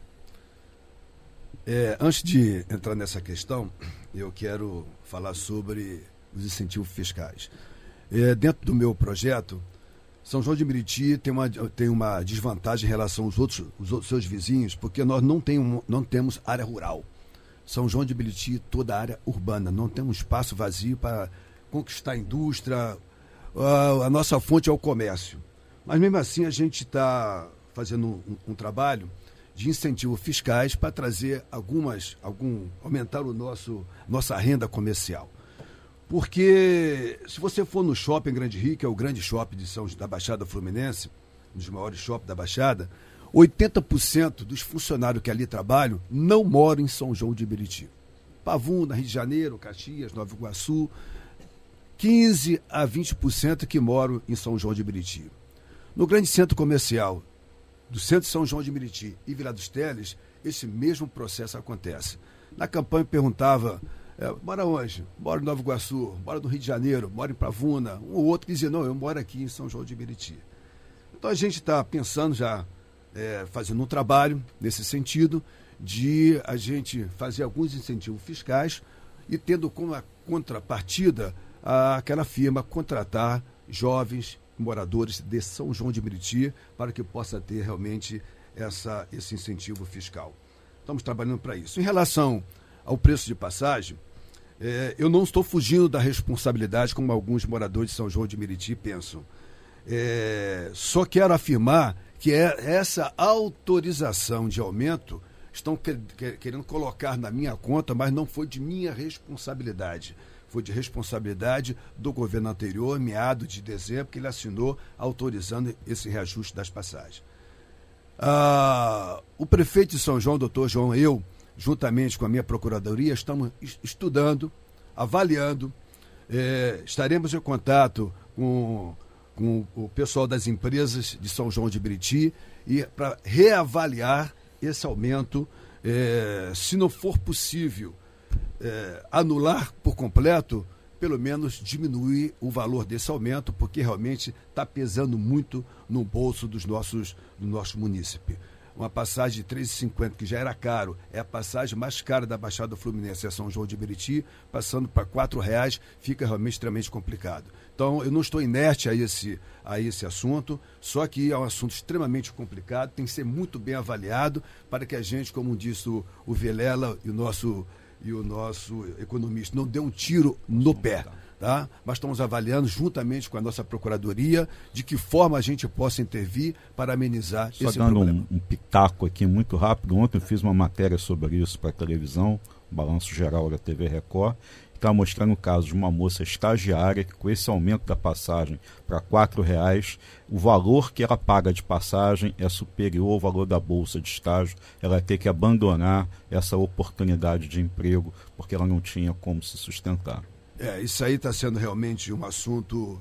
Antes de entrar nessa questão, eu quero falar sobre os incentivos fiscais. Dentro do meu projeto, São João de Meriti tem uma desvantagem em relação aos outros seus vizinhos, porque nós não temos área rural. São João de Meriti, toda a área urbana, não tem um espaço vazio para conquistar a indústria. A nossa fonte é o comércio. Mas mesmo assim a gente está fazendo um trabalho de incentivos fiscais para trazer aumentar nossa renda comercial. Porque se você for no shopping Grande Rio, que é o grande shopping da Baixada Fluminense, um dos maiores shoppings da Baixada, 80% dos funcionários que ali trabalham não moram em São João de Meriti. Pavuna, Rio de Janeiro, Caxias, Nova Iguaçu, 15% a 20% que moram em São João de Meriti. No grande centro comercial do centro de São João de Meriti e Vila dos Teles, esse mesmo processo acontece. Na campanha eu perguntava, mora onde? Moro em Nova Iguaçu, moro no Rio de Janeiro, moro em Pavuna. Um ou outro dizia, não, eu moro aqui em São João de Meriti. Então a gente está pensando já, fazendo um trabalho nesse sentido, de a gente fazer alguns incentivos fiscais e tendo como contrapartida aquela firma contratar jovens moradores de São João de Meriti para que possa ter realmente esse incentivo fiscal. Estamos trabalhando para isso. Em relação ao preço de passagem, eu não estou fugindo da responsabilidade como alguns moradores de São João de Meriti pensam. Só quero afirmar que essa autorização de aumento estão querendo colocar na minha conta, mas não foi de minha responsabilidade. Foi de responsabilidade do governo anterior, meado de dezembro, que ele assinou autorizando esse reajuste das passagens. O prefeito de São João, doutor João, eu, juntamente com a minha procuradoria, estamos estudando, avaliando, estaremos em contato com o pessoal das empresas de São João de Meriti e para reavaliar esse aumento, se não for possível anular por completo, pelo menos diminuir o valor desse aumento, porque realmente está pesando muito no bolso do nosso município. Uma passagem de R$ 3,50, que já era caro, é a passagem mais cara da Baixada Fluminense, é São João de Meriti, passando para R$ 4,00, fica realmente extremamente complicado. Então, eu não estou inerte a esse assunto, só que é um assunto extremamente complicado, tem que ser muito bem avaliado para que a gente, como disse o Vilela e o nosso economista, não dê um tiro no pé. Tá? Mas estamos avaliando, juntamente com a nossa Procuradoria, de que forma a gente possa intervir para amenizar esse problema. Só dando um pitaco aqui muito rápido, ontem eu fiz uma matéria sobre isso para a televisão, Balanço Geral da TV Record, que estava mostrando o caso de uma moça estagiária que, com esse aumento da passagem para R$ 4,00, o valor que ela paga de passagem é superior ao valor da bolsa de estágio. Ela vai ter que abandonar essa oportunidade de emprego porque ela não tinha como se sustentar. Isso aí está sendo realmente um assunto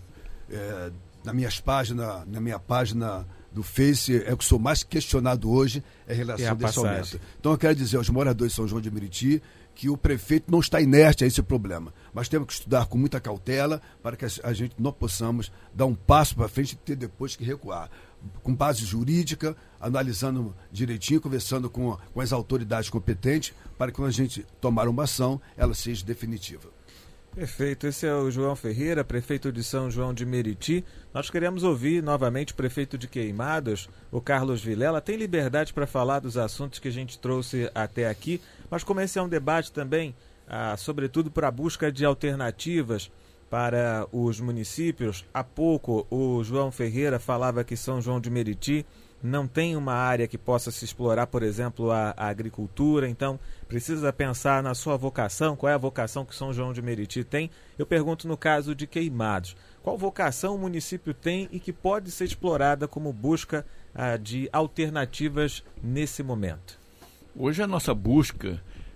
na minha página do Face, o que sou mais questionado hoje em relação a desse aumento. Então eu quero dizer aos moradores de São João de Meriti que o prefeito não está inerte a esse problema, mas temos que estudar com muita cautela para que a gente não possamos dar um passo para frente e ter depois que recuar. Com base jurídica, analisando direitinho, conversando com as autoridades competentes, para que quando a gente tomar uma ação, ela seja definitiva. Perfeito, esse é o João Ferreira, prefeito de São João de Meriti. Nós queremos ouvir novamente o prefeito de Queimados, o Carlos Vilela. Tem liberdade para falar dos assuntos que a gente trouxe até aqui, mas como esse é um debate também, sobretudo para a busca de alternativas para os municípios. Há pouco o João Ferreira falava que São João de Meriti não tem uma área que possa se explorar, por exemplo, a agricultura, então precisa pensar na sua vocação, qual é a vocação que São João de Meriti tem. Eu pergunto no caso de Queimados, qual vocação o município tem e que pode ser explorada como busca de alternativas nesse momento? Hoje a nossa busca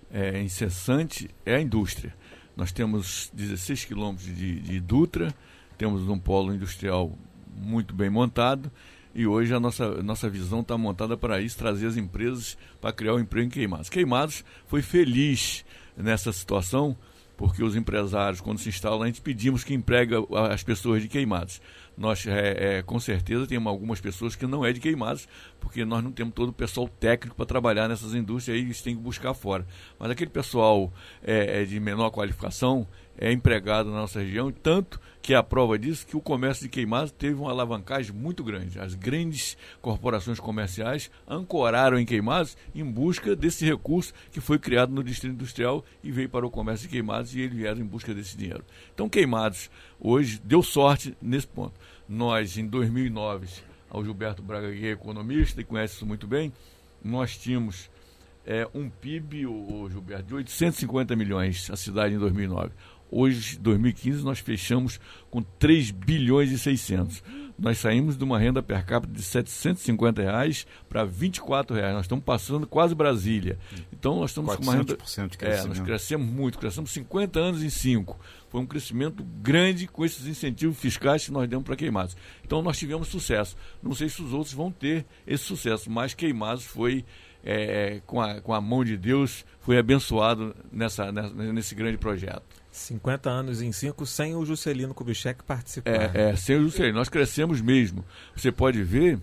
incessante é a indústria. Nós temos 16 quilômetros de Dutra, temos um polo industrial muito bem montado, e hoje a nossa visão está montada para isso, trazer as empresas para criar o emprego em Queimados. Queimados foi feliz nessa situação, porque os empresários, quando se instalam, a gente pedimos que emprega as pessoas de Queimados. Nós, com certeza, temos algumas pessoas que não é de Queimados, porque nós não temos todo o pessoal técnico para trabalhar nessas indústrias, aí eles têm que buscar fora. Mas aquele pessoal de menor qualificação é empregado na nossa região, tanto que é a prova disso que o comércio de Queimados teve uma alavancagem muito grande. As grandes corporações comerciais ancoraram em Queimados em busca desse recurso que foi criado no Distrito Industrial e veio para o comércio de Queimados, e eles vieram em busca desse dinheiro. Então Queimados hoje deu sorte nesse ponto. Nós, em 2009, ao Gilberto Braga, que é economista e conhece isso muito bem, nós tínhamos um PIB, Gilberto, de 850 milhões, a cidade em 2009. Hoje, em 2015, nós fechamos com 3 bilhões e 600. Nós saímos de uma renda per capita de R$ 750 para R$ 24. Nós estamos passando quase Brasília. Então, nós estamos com uma renda... de crescimento. Nós crescemos muito, crescemos 50 anos em 5. Foi um crescimento grande com esses incentivos fiscais que nós demos para Queimados. Então, nós tivemos sucesso. Não sei se os outros vão ter esse sucesso, mas Queimados foi... com a mão de Deus, foi abençoado nesse grande projeto. 50 anos em 5, sem o Juscelino Kubitschek participar. Sem o Juscelino. Nós crescemos mesmo. Você pode ver,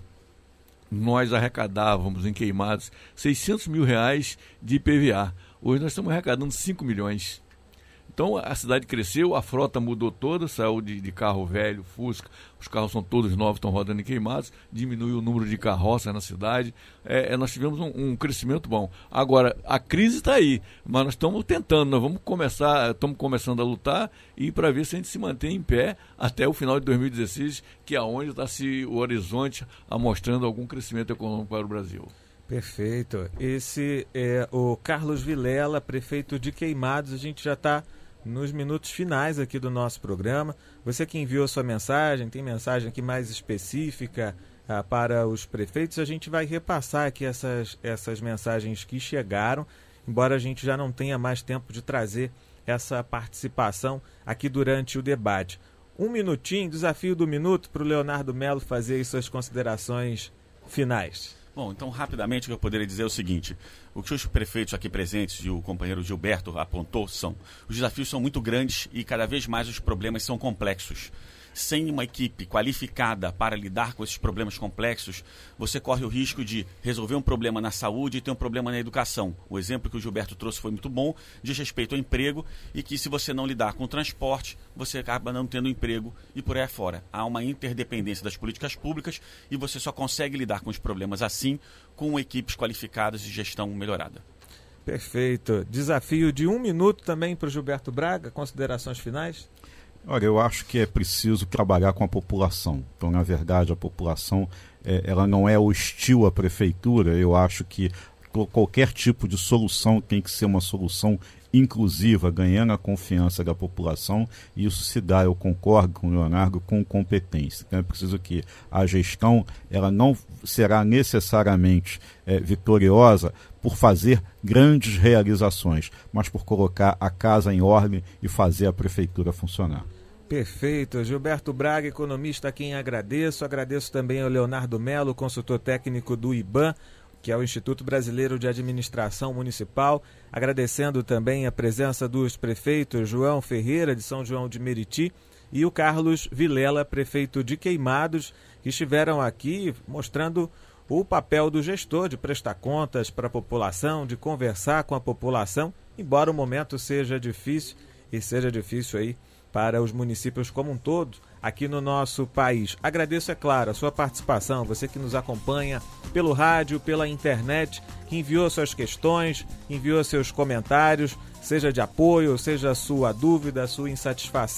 nós arrecadávamos em Queimados R$600 mil de IPVA. Hoje nós estamos arrecadando 5 milhões. Então a cidade cresceu, a frota mudou toda, saiu de carro velho, Fusca, os carros são todos novos, estão rodando em Queimados, diminuiu o número de carroças na cidade, nós tivemos um crescimento bom. Agora, a crise está aí, mas nós estamos tentando, estamos começando a lutar e para ver se a gente se mantém em pé até o final de 2016, que é onde está o horizonte mostrando algum crescimento econômico para o Brasil. Perfeito. Esse é o Carlos Vilela, prefeito de Queimados. A gente já está nos minutos finais aqui do nosso programa. Você que enviou sua mensagem, tem mensagem aqui mais específica para os prefeitos, a gente vai repassar aqui essas mensagens que chegaram, embora a gente já não tenha mais tempo de trazer essa participação aqui durante o debate. Um minutinho, desafio do minuto para o Leonardo Melo fazer aí suas considerações finais. Bom, então rapidamente o que eu poderia dizer é o seguinte: o que os prefeitos aqui presentes e o companheiro Gilberto apontou os desafios são muito grandes e cada vez mais os problemas são complexos. Sem uma equipe qualificada para lidar com esses problemas complexos, você corre o risco de resolver um problema na saúde e ter um problema na educação. O exemplo que o Gilberto trouxe foi muito bom, diz respeito ao emprego, e que se você não lidar com o transporte, você acaba não tendo emprego e por aí afora. Há uma interdependência das políticas públicas e você só consegue lidar com os problemas assim com equipes qualificadas e gestão melhorada. Perfeito. Desafio de 1 minuto também para o Gilberto Braga. Considerações finais? Olha, eu acho que é preciso trabalhar com a população. Então, na verdade, a população ela não é hostil à prefeitura. Eu acho que qualquer tipo de solução tem que ser uma solução inclusiva, ganhando a confiança da população, e isso se dá, eu concordo com o Leonardo, com competência. Então é preciso que a gestão ela não será necessariamente vitoriosa por fazer grandes realizações, mas por colocar a casa em ordem e fazer a prefeitura funcionar. Perfeito. Gilberto Braga, economista, a quem agradeço. Agradeço também ao Leonardo Melo, consultor técnico do IBAM, que é o Instituto Brasileiro de Administração Municipal, agradecendo também a presença dos prefeitos João Ferreira, de São João de Meriti, e o Carlos Vilela, prefeito de Queimados, que estiveram aqui mostrando o papel do gestor de prestar contas para a população, de conversar com a população, embora o momento seja difícil, e seja difícil aí para os municípios como um todo aqui no nosso país. Agradeço, é claro, a sua participação, você que nos acompanha pelo rádio, pela internet, que enviou suas questões, enviou seus comentários, seja de apoio, seja a sua dúvida, a sua insatisfação,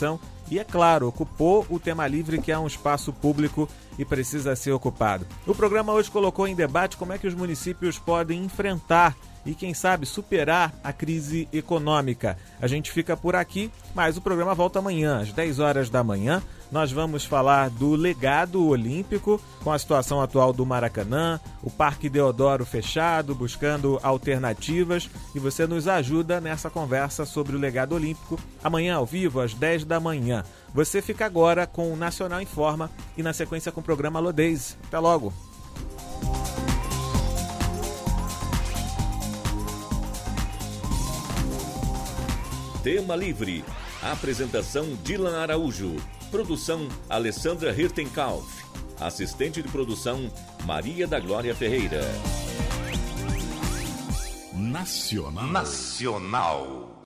e, é claro, ocupou o tema livre, que é um espaço público e precisa ser ocupado. O programa hoje colocou em debate como é que os municípios podem enfrentar e, quem sabe, superar a crise econômica. A gente fica por aqui, mas o programa volta amanhã, às 10 horas da manhã. Nós vamos falar do legado olímpico, com a situação atual do Maracanã, o Parque Deodoro fechado, buscando alternativas, e você nos ajuda nessa conversa sobre o legado olímpico, amanhã ao vivo, às 10 da manhã. Você fica agora com o Nacional Informa e, na sequência, com o programa Lodez. Até logo! Tema Livre. Apresentação Dilan Araújo. Produção Alessandra Hirtenkauf. Assistente de produção Maria da Glória Ferreira. Nacional.